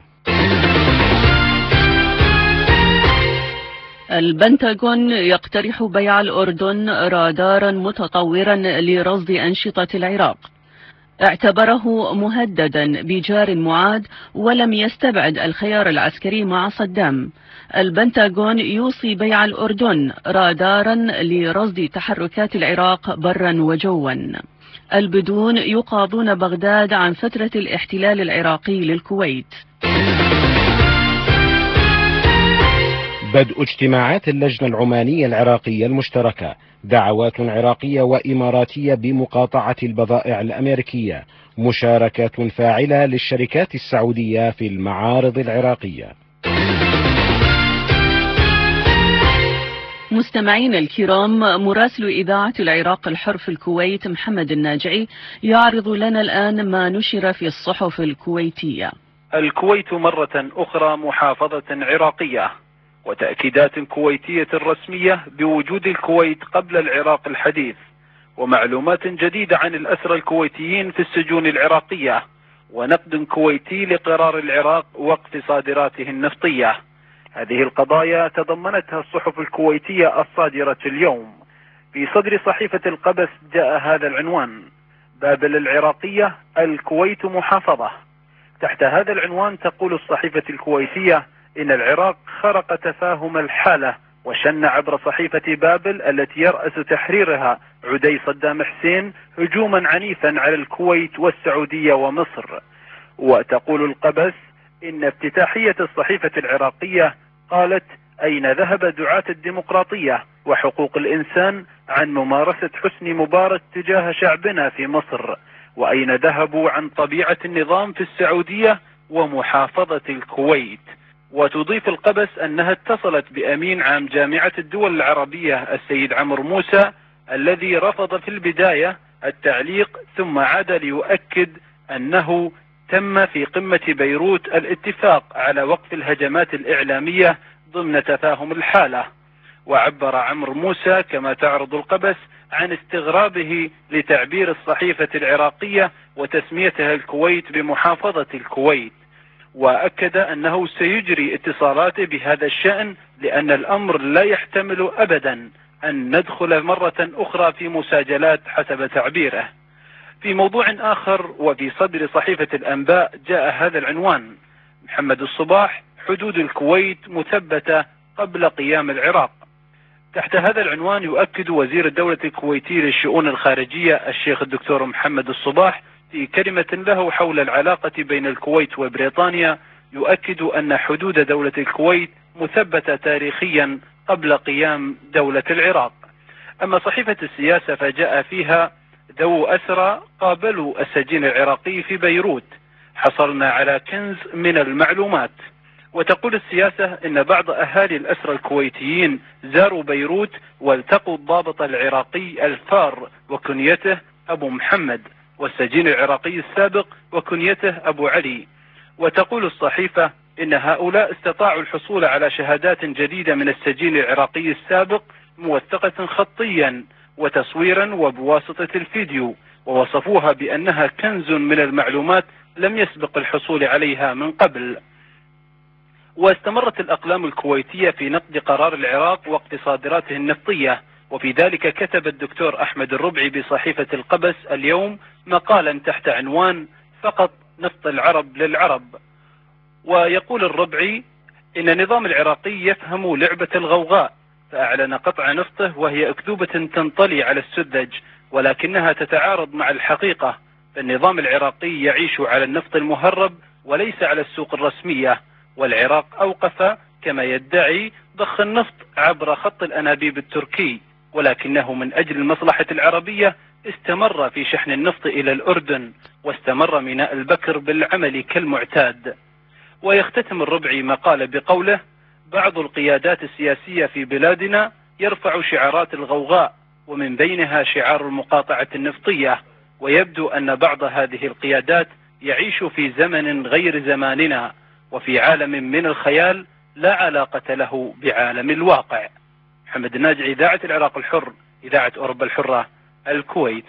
البنتاغون يقترح بيع الأردن رادارا متطورا لرصد أنشطة العراق. اعتبره مهددا بجار معاد ولم يستبعد الخيار العسكري مع صدام. البنتاغون يوصي بيع الأردن رادارا لرصد تحركات العراق برا وجوا. البدون يقاضون بغداد عن فترة الاحتلال العراقي للكويت. بدء اجتماعات اللجنة العمانية العراقية المشتركة. دعوات عراقية وإماراتية بمقاطعة البضائع الأمريكية. مشاركة فاعلة للشركات السعودية في المعارض العراقية. مستمعين الكرام، مراسل إذاعة العراق الحر في الكويت محمد الناجعي يعرض لنا الآن ما نشر في الصحف الكويتية. الكويت مرة أخرى محافظة عراقية، وتأكيدات كويتية رسمية بوجود الكويت قبل العراق الحديث، ومعلومات جديدة عن الأسرى الكويتيين في السجون العراقية، ونقد كويتي لقرار العراق وقف صادراته النفطية. هذه القضايا تضمنتها الصحف الكويتية الصادرة اليوم. في صدر صحيفة القبس جاء هذا العنوان: بابل العراقية، الكويت محافظة. تحت هذا العنوان تقول الصحيفة الكويتية إن العراق خرق تفاهم الحالة وشن عبر صحيفة بابل التي يرأس تحريرها عدي صدام حسين هجوما عنيفا على الكويت والسعودية ومصر. وتقول القبس إن افتتاحية الصحيفة العراقية قالت: أين ذهب دعاة الديمقراطية؟ وحقوق الإنسان عن ممارسة حسني مبارك تجاه شعبنا في مصر؟ وأين ذهبوا عن طبيعة النظام في السعودية ومحافظة الكويت؟ وتضيف القبس أنها اتصلت بأمين عام جامعة الدول العربية السيد عمرو موسى الذي رفض في البداية التعليق، ثم عاد ليؤكد أنه تم في قمة بيروت الاتفاق على وقف الهجمات الإعلامية ضمن تفاهم الحالة. وعبر عمرو موسى كما تعرض القبس عن استغرابه لتعبير الصحيفة العراقية وتسميتها الكويت بمحافظة الكويت، وأكد أنه سيجري اتصالاته بهذا الشأن لأن الأمر لا يحتمل أبدا أن ندخل مرة أخرى في مساجلات حسب تعبيره. في موضوع آخر وفي صدر صحيفة الأنباء جاء هذا العنوان: محمد الصباح: حدود الكويت مثبتة قبل قيام العراق. تحت هذا العنوان يؤكد وزير الدولة الكويتي للشؤون الخارجية الشيخ الدكتور محمد الصباح في كلمة له حول العلاقة بين الكويت وبريطانيا، يؤكد أن حدود دولة الكويت مثبتة تاريخيا قبل قيام دولة العراق. أما صحيفة السياسة فجاء فيها: ذو أسرى قابلوا السجين العراقي في بيروت، حصلنا على كنز من المعلومات. وتقول السياسة إن بعض أهالي الأسرى الكويتيين زاروا بيروت والتقوا الضابط العراقي الفار وكنيته أبو محمد، والسجين العراقي السابق وكنيته أبو علي. وتقول الصحيفة إن هؤلاء استطاعوا الحصول على شهادات جديدة من السجين العراقي السابق موثقة خطيا وتصويرا وبواسطة الفيديو، ووصفوها بأنها كنز من المعلومات لم يسبق الحصول عليها من قبل. واستمرت الأقلام الكويتية في نقد قرار العراق وقت صادراته النفطية، وفي ذلك كتب الدكتور أحمد الربعي بصحيفة القبس اليوم مقالا تحت عنوان: فقط نفط العرب للعرب. ويقول الربعي إن النظام العراقي يفهم لعبة الغوغاء، فأعلن قطع نفطه وهي أكذوبة تنطلي على السذج ولكنها تتعارض مع الحقيقة، فالنظام العراقي يعيش على النفط المهرب وليس على السوق الرسمية، والعراق أوقف كما يدعي ضخ النفط عبر خط الأنابيب التركي، ولكنه من أجل المصلحة العربية استمر في شحن النفط إلى الأردن، واستمر ميناء البكر بالعمل كالمعتاد. ويختتم الربعي مقال بقوله: بعض القيادات السياسية في بلادنا يرفع شعارات الغوغاء ومن بينها شعار المقاطعة النفطية، ويبدو أن بعض هذه القيادات يعيش في زمن غير زماننا وفي عالم من الخيال لا علاقة له بعالم الواقع. محمد الناجع، إذاعة العراق الحر، إذاعة أوروبا الحرة، الكويت.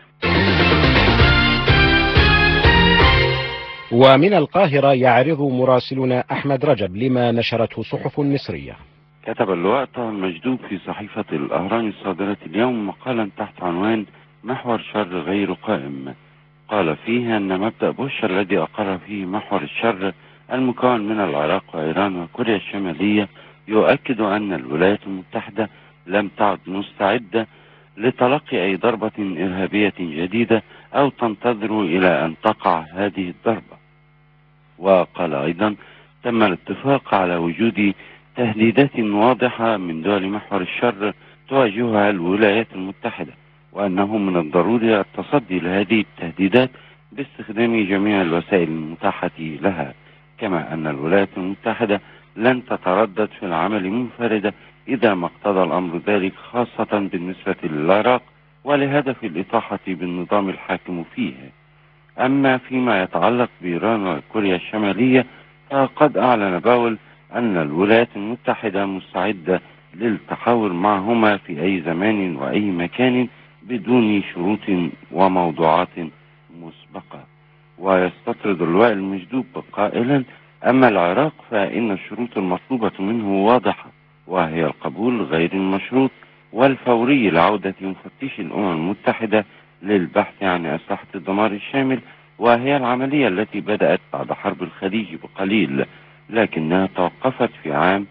ومن القاهرة يعرض مراسلنا أحمد رجب لما نشرته صحف مصرية. كتب اللواء طه المجدوب في صحيفة الأهرام الصادرة اليوم مقالا تحت عنوان: محور شر غير قائم. قال فيه أن مبدأ بوش الذي أقر فيه محور الشر المكون من العراق وإيران وكوريا الشمالية يؤكد أن الولايات المتحدة لم تعد مستعدة لتلقي أي ضربة إرهابية جديدة أو تنتظر إلى أن تقع هذه الضربة. وقال أيضا: تم الاتفاق على وجود تهديدات واضحة من دول محور الشر تواجهها الولايات المتحدة، وأنه من الضروري التصدي لهذه التهديدات باستخدام جميع الوسائل المتاحة لها، كما أن الولايات المتحدة لن تتردد في العمل منفردة إذا ما اقتضى الأمر ذلك، خاصة بالنسبة للعراق ولهدف الإطاحة بالنظام الحاكم فيه. أما فيما يتعلق بإيران وكوريا الشمالية فقد أعلن باول أن الولايات المتحدة مستعدة للتحاور معهما في أي زمان وأي مكان بدون شروط وموضوعات مسبقة. ويستطرد اللواء المجدوب قائلا: أما العراق فإن الشروط المطلوبة منه واضحة، وهي القبول غير المشروط والفوري لعودة مفتش الأمم المتحدة للبحث عن أسلحة الدمار الشامل، وهي العملية التي بدأت بعد حرب الخليج بقليل لكنها توقفت في عام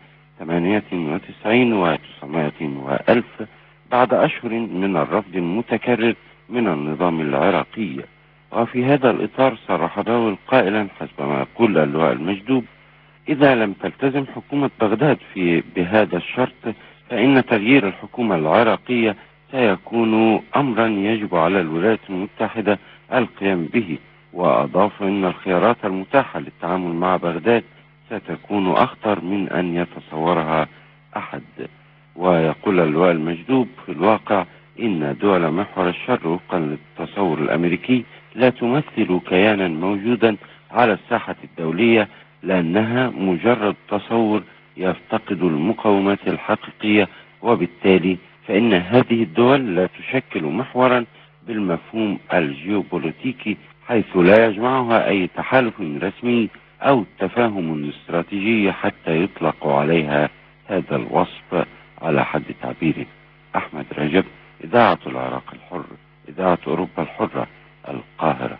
98 و900 و1000 بعد أشهر من الرفض المتكرر من النظام العراقي. وفي هذا الإطار صرح باول قائلا حسب ما يقول اللواء المجدوب: إذا لم تلتزم حكومة بغداد بهذا الشرط فإن تغيير الحكومة العراقية سيكون أمرا يجب على الولايات المتحدة القيام به. وأضاف أن الخيارات المتاحة للتعامل مع بغداد ستكون أخطر من أن يتصورها أحد. ويقول اللواء المجذوب في الواقع إن دول محور الشر وفقا للتصور الأمريكي لا تمثل كيانا موجودا على الساحة الدولية، لأنها مجرد تصور يفتقد المقومات الحقيقية، وبالتالي فإن هذه الدول لا تشكل محورا بالمفهوم الجيوبوليتيكي، حيث لا يجمعها أي تحالف رسمي أو تفاهم استراتيجي حتى يطلق عليها هذا الوصف على حد تعبيره. أحمد رجب، إذاعة العراق الحر، إذاعة أوروبا الحرة، القاهرة.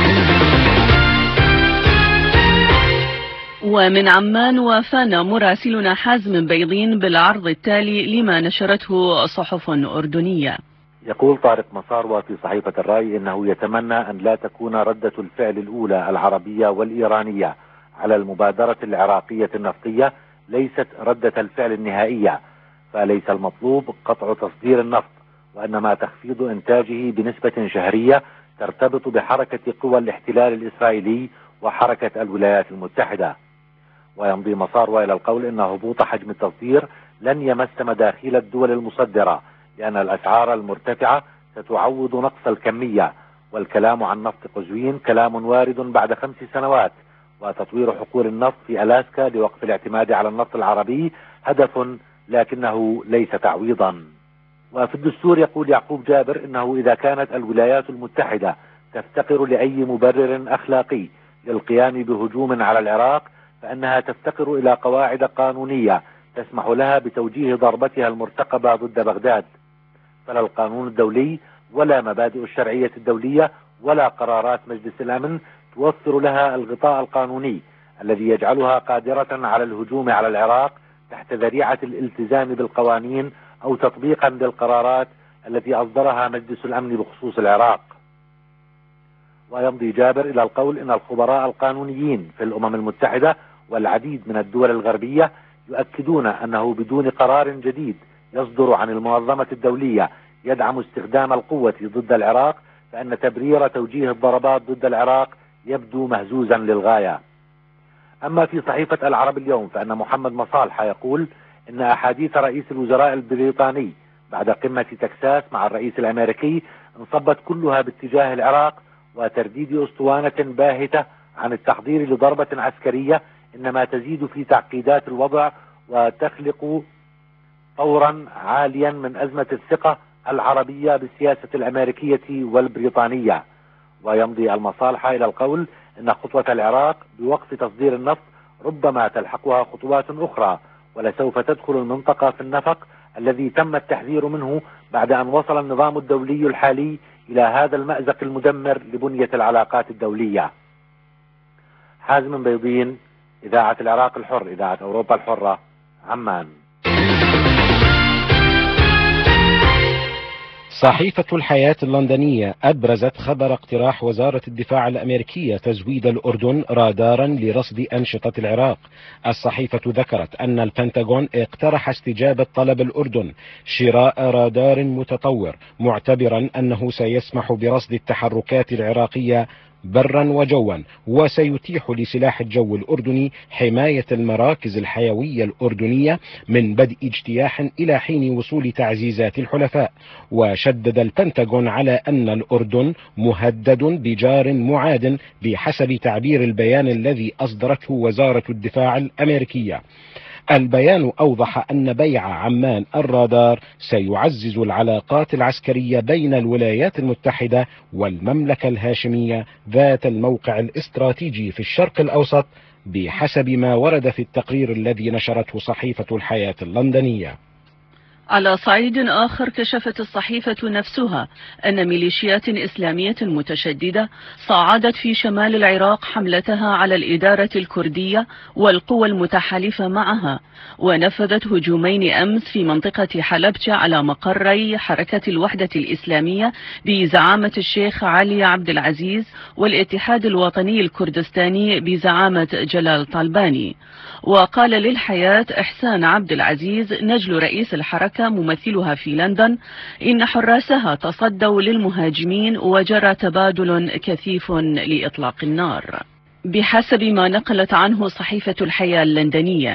ومن عمان وافانا مراسلنا حازم بيضين بالعرض التالي لما نشرته صحف أردنية. يقول طارق مصاروة في صحيفة الرأي إنه يتمنى أن لا تكون ردة الفعل الأولى العربية والإيرانية على المبادرة العراقية النفطية ليست ردة الفعل النهائية، فليس المطلوب قطع تصدير النفط، وإنما تخفيض إنتاجه بنسبة شهرية ترتبط بحركة قوى الاحتلال الإسرائيلي وحركة الولايات المتحدة. ويمضي مصاروة إلى القول إن هبوط حجم التصدير لن يمس مداخيل الدول المصدرة، لأن الأسعار المرتفعة ستعوض نقص الكمية، والكلام عن نفط قزوين كلام وارد بعد 5 سنوات، وتطوير حقول النفط في ألاسكا لوقف الاعتماد على النفط العربي هدف لكنه ليس تعويضا. وفي الدستور يقول يعقوب جابر إنه إذا كانت الولايات المتحدة تفتقر لأي مبرر أخلاقي للقيام بهجوم على العراق، فإنها تفتقر إلى قواعد قانونية تسمح لها بتوجيه ضربتها المرتقبة ضد بغداد، فلا القانون الدولي ولا مبادئ الشرعية الدولية ولا قرارات مجلس الأمن توفر لها الغطاء القانوني الذي يجعلها قادرة على الهجوم على العراق تحت ذريعة الالتزام بالقوانين أو تطبيقا للقرارات التي أصدرها مجلس الأمن بخصوص العراق. ويمضي جابر إلى القول إن الخبراء القانونيين في الأمم المتحدة والعديد من الدول الغربية يؤكدون أنه بدون قرار جديد يصدر عن المنظمة الدولية يدعم استخدام القوة ضد العراق، فإن تبرير توجيه الضربات ضد العراق يبدو مهزوزا للغاية. أما في صحيفة العرب اليوم فإن محمد مصالحة يقول إن أحاديث رئيس الوزراء البريطاني بعد قمة تكساس مع الرئيس الأمريكي انصبت كلها باتجاه العراق وترديد أسطوانة باهتة عن التحضير لضربة عسكرية إنما تزيد في تعقيدات الوضع وتخلق طورا عاليا من أزمة الثقة العربية بالسياسة الأمريكية والبريطانية. ويمضي المصالحة إلى القول إن خطوة العراق بوقف تصدير النفط ربما تلحقها خطوات أخرى، ولسوف تدخل المنطقة في النفق الذي تم التحذير منه بعد أن وصل النظام الدولي الحالي إلى هذا المأزق المدمر لبنية العلاقات الدولية. حازم بيضين، إذاعة العراق الحر، إذاعة أوروبا الحرة، عمان. صحيفة الحياة اللندنية أبرزت خبر اقتراح وزارة الدفاع الأمريكية تزويد الأردن رادارا لرصد أنشطة العراق. الصحيفة ذكرت أن البنتاغون اقترح استجابة طلب الأردن شراء رادار متطور، معتبرا أنه سيسمح برصد التحركات العراقية برا وجوا، وسيتيح لسلاح الجو الأردني حماية المراكز الحيوية الأردنية من بدء اجتياح إلى حين وصول تعزيزات الحلفاء. وشدد البنتاغون على أن الأردن مهدد بجار معاد بحسب تعبير البيان الذي أصدرته وزارة الدفاع الأمريكية. البيان أوضح أن بيع عمان الرادار سيعزز العلاقات العسكرية بين الولايات المتحدة والمملكة الهاشمية ذات الموقع الاستراتيجي في الشرق الأوسط بحسب ما ورد في التقرير الذي نشرته صحيفة الحياة اللندنية. على صعيد آخر، كشفت الصحيفة نفسها أن ميليشيات إسلامية متشددة صعدت في شمال العراق حملتها على الإدارة الكردية والقوى المتحالفة معها، ونفذت هجومين أمس في منطقة حلبجة على مقري حركة الوحدة الإسلامية بزعامة الشيخ علي عبد العزيز والاتحاد الوطني الكردستاني بزعامة جلال طلباني. وقال للحياة إحسان عبد العزيز نجل رئيس الحركة ممثلها في لندن إن حراسها تصدوا للمهاجمين وجرى تبادل كثيف لإطلاق النار، بحسب ما نقلت عنه صحيفة الحياة اللندنية.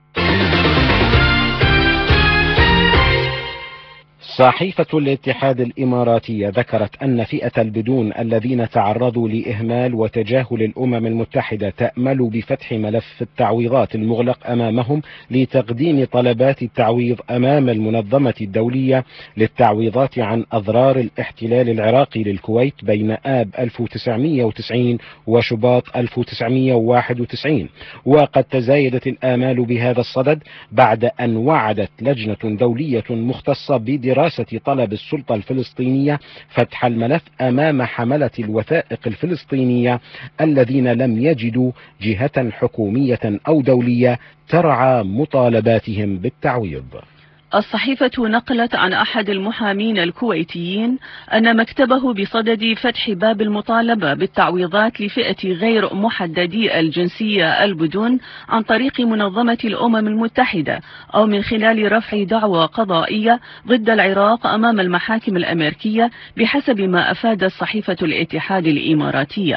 صحيفة الاتحاد الإماراتية ذكرت أن فئة البدون الذين تعرضوا لإهمال وتجاهل الأمم المتحدة تأمل بفتح ملف التعويضات المغلق أمامهم لتقديم طلبات التعويض أمام المنظمة الدولية للتعويضات عن أضرار الاحتلال العراقي للكويت بين آب 1990 وشباط 1991. وقد تزايدت الآمال بهذا الصدد بعد أن وعدت لجنة دولية مختصة بدراسة طلب السلطة الفلسطينية فتح الملف أمام حملة الوثائق الفلسطينية الذين لم يجدوا جهة حكومية أو دولية ترعى مطالباتهم بالتعويض. الصحيفة نقلت عن أحد المحامين الكويتيين أن مكتبه بصدد فتح باب المطالبة بالتعويضات لفئة غير محددي الجنسية البدون عن طريق منظمة الأمم المتحدة أو من خلال رفع دعوى قضائية ضد العراق أمام المحاكم الأمريكية، بحسب ما أفادت صحيفة الاتحاد الإماراتية.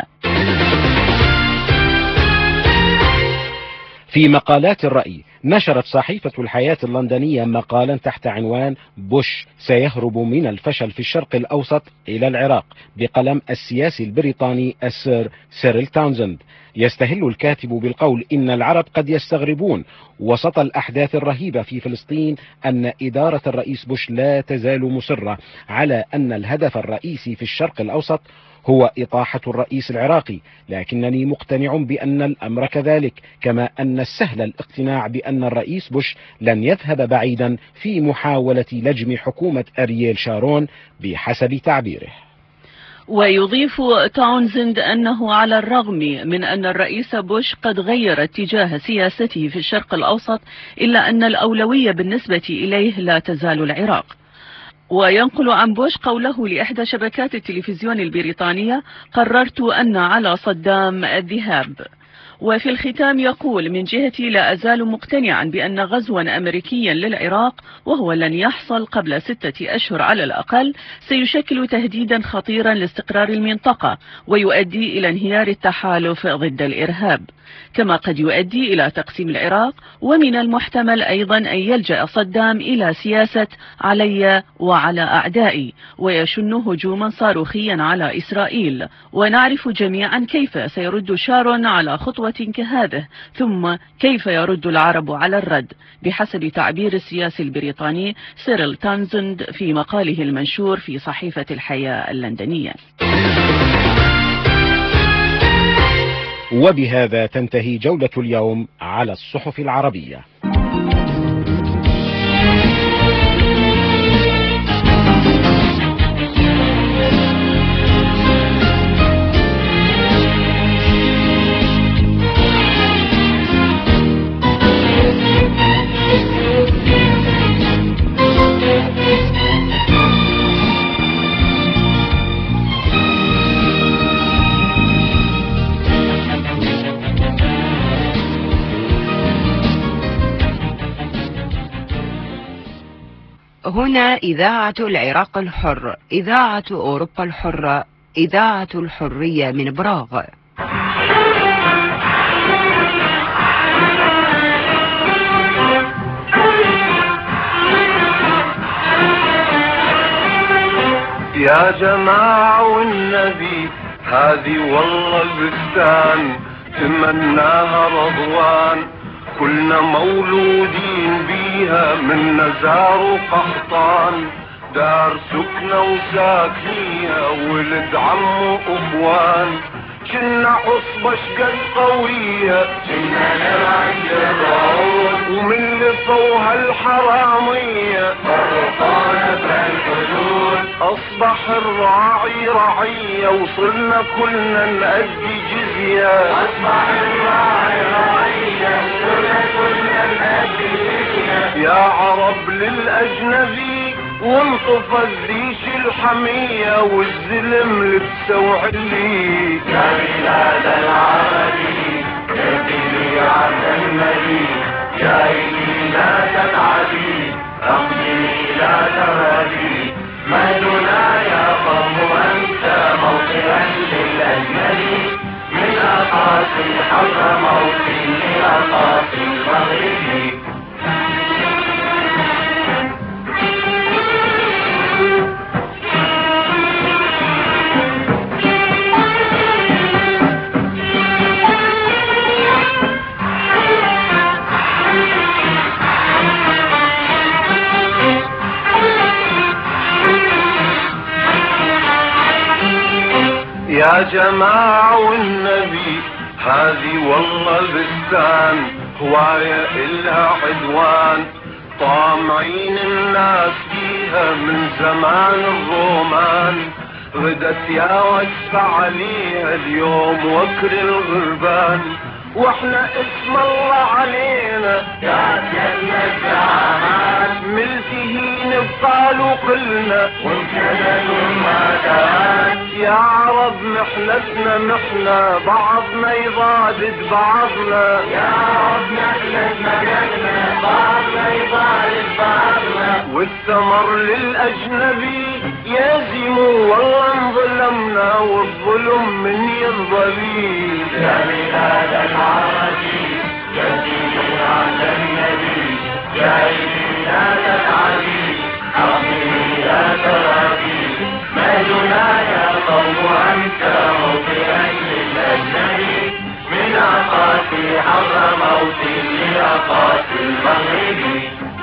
في مقالات الرأي، نشرت صحيفة الحياة اللندنية مقالا تحت عنوان بوش سيهرب من الفشل في الشرق الأوسط إلى العراق بقلم السياسي البريطاني السير سيريل تاونزند. يستهل الكاتب بالقول إن العرب قد يستغربون وسط الأحداث الرهيبة في فلسطين أن إدارة الرئيس بوش لا تزال مصرة على أن الهدف الرئيسي في الشرق الأوسط هو إطاحة الرئيس العراقي، لكنني مقتنع بأن الأمر كذلك، كما أن السهل الاقتناع بأن الرئيس بوش لن يذهب بعيدا في محاولة لجم حكومة أرييل شارون بحسب تعبيره. ويضيف تاونزند أنه على الرغم من أن الرئيس بوش قد غير اتجاه سياسته في الشرق الأوسط، إلا أن الأولوية بالنسبة إليه لا تزال العراق. وينقل عن بوش قوله لإحدى شبكات التلفزيون البريطانية: قررت أن على صدام الذهاب. وفي الختام يقول: من جهتي لا أزال مقتنعا بأن غزوا أمريكيا للعراق، وهو لن يحصل قبل 6 أشهر على الأقل، سيشكل تهديدا خطيرا لاستقرار المنطقة ويؤدي إلى انهيار التحالف ضد الإرهاب، كما قد يؤدي إلى تقسيم العراق، ومن المحتمل أيضا أن يلجأ صدام إلى سياسة علي وعلى أعدائي ويشن هجوما صاروخيا على إسرائيل. ونعرف جميعا كيف سيرد شارون على خطوة كهذه، ثم كيف يرد العرب على الرد، بحسب تعبير السياسي البريطاني سيريل تاونزند في مقاله المنشور في صحيفة الحياة اللندنية. وبهذا تنتهي جولة اليوم على الصحف العربية. هنا إذاعة العراق الحر، إذاعة أوروبا الحرة، إذاعة الحرية من براغ. يا جماعة والنبي هذه والله بستان تمناها رضوان، كلنا مولودين بيها من نزار وقحطان، دار سكنة وساكنيها ولد عم وأخوان، كنا عصبة شقد قوية كنا نلعب الرعود، ومن اللي فوها الحرامية أصبح الراعي رعية وصرنا كلنا نأدي جزية. أصبح الراعي رعية وصرنا كلنا نأدي جزية. يا عرب للأجنبي وانطفى الريش الحمية والزلم لبسه وعلي. يا بلاد العربي يبني على النبي، يا إلي لا تتعبي أمضي لا ترهبي، مجدنا يا قوم أنت موطئا للأجنبي، من أقاصي حضرموت لأقاصي المغرب. يا جماعة والنبي هذه والله بستان، هواية إلها عدوان، طامعين الناس فيها من زمان الرومان، غدت يا وجفة عليها اليوم وكر الغربان، واحنا اسم الله علينا يا جنة الجعان، ملتهين بقالوا قلنا وانكدن المكان. يا عرب محنتنا محنة بعضنا يضادد بعضنا، يا عرب محنتنا بعضنا يضادد بعضنا، والثمر للأجنبي يازموا والله انظلمنا والظلم من يرضى بيه. يا بلاد العربي يزيد على النبي، يا إلي لا تتعبي أرضي لا ترابي، مجدنا يا قوم أنت موطئا للأجنبي، من أقاصي حضرموت لأقاصي المغرب.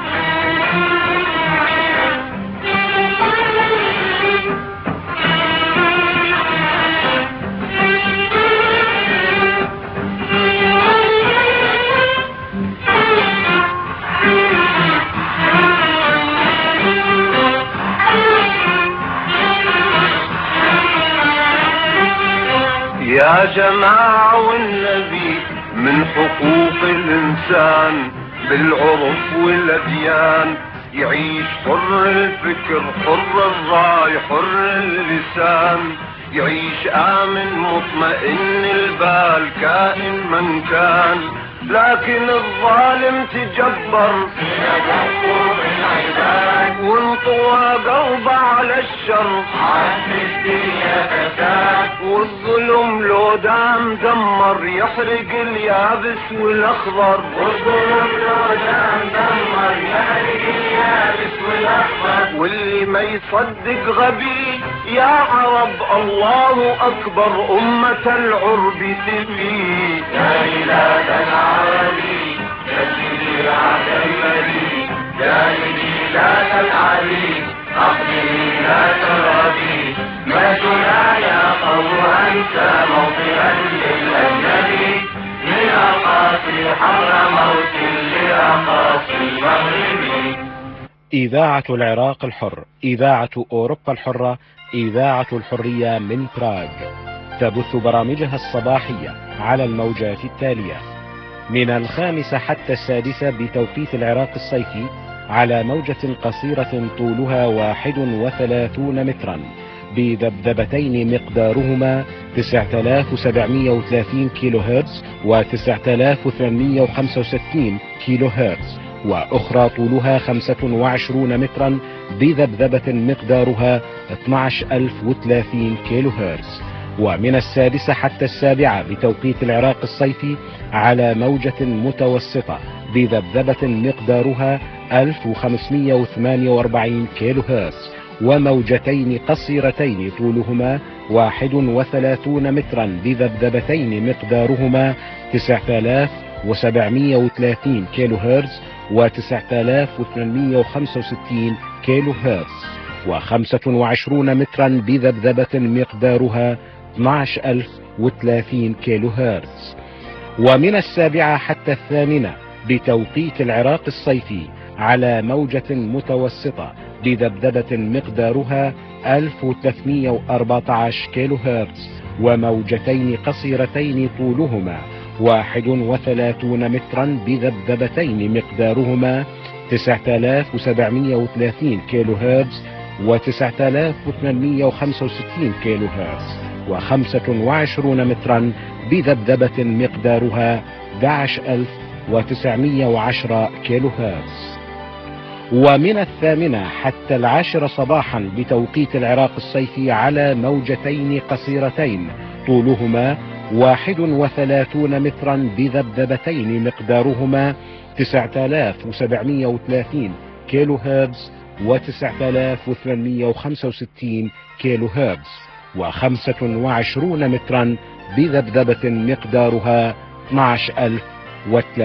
يا جماعة والنبي من حقوق الإنسان بالعرف والأديان، يعيش حر الفكر حر الرأي حر اللسان، يعيش آمن مطمئن البال كائن من كان، لكن الظالم تجبر وانطوى قلبه على الشر، عن الدنيا فساد، والظلم لو دام دمر يحرق اليابس والاخضر، والظلم لو دام دمر يحرق اليابس والاخضر، واللي ما يصدق غبي يا عرب الله اكبر أمة العرب تبي. يا بلاد العربي يسير على المدي، يا إلي لا تتعبي أقضي لا ترابي، مجدنا يا قوم أنت موطئا للأجنبي، من أقاصي حضرموت لأقاصي المغرب. إذاعة العراق الحر، إذاعة أوروبا الحرة، إذاعة الحرية من براغ، تبث برامجها الصباحية على الموجات التالية: من 5 حتى 6 بتوقيت العراق الصيفي على موجة قصيرة طولها 31 مترا بذبذبتين مقدارهما 9730 كيلو هرتز و 9865 كيلو هرتز، وأخرى طولها 25 مترا بذبذبة مقدارها 12030 كيلو هرتز. ومن 6 حتى 7 بتوقيت العراق الصيفي على موجة متوسطة بذبذبة مقدارها 1548 كيلو هرتز، وموجتين قصيرتين طولهما 31 مترا بذبذبتين مقدارهما 9730 كيلو هرتز و 9865 كيلو هرتز، و25 مترا بذبذبة مقدارها 12030 كيلو هرتز. ومن 7 حتى 8 بتوقيت العراق الصيفي على موجة متوسطة بذبذبة مقدارها 1314 كيلو هرتز، وموجتين قصيرتين طولهما 31 مترا بذبذبتين مقدارهما 9730 كيلو هرتز و9865 كيلو هرتز، و25 مترا بذبذبة مقدارها 11910 كيلو هرتز. ومن 8 حتى 10 صباحا بتوقيت العراق الصيفي على موجتين قصيرتين طولهما 31 مترا بذبذبتين مقدارهما 9730 كيلو هرتز و9865 كيلو هرتز، و25 مترا بذبذبة مقدارها 12030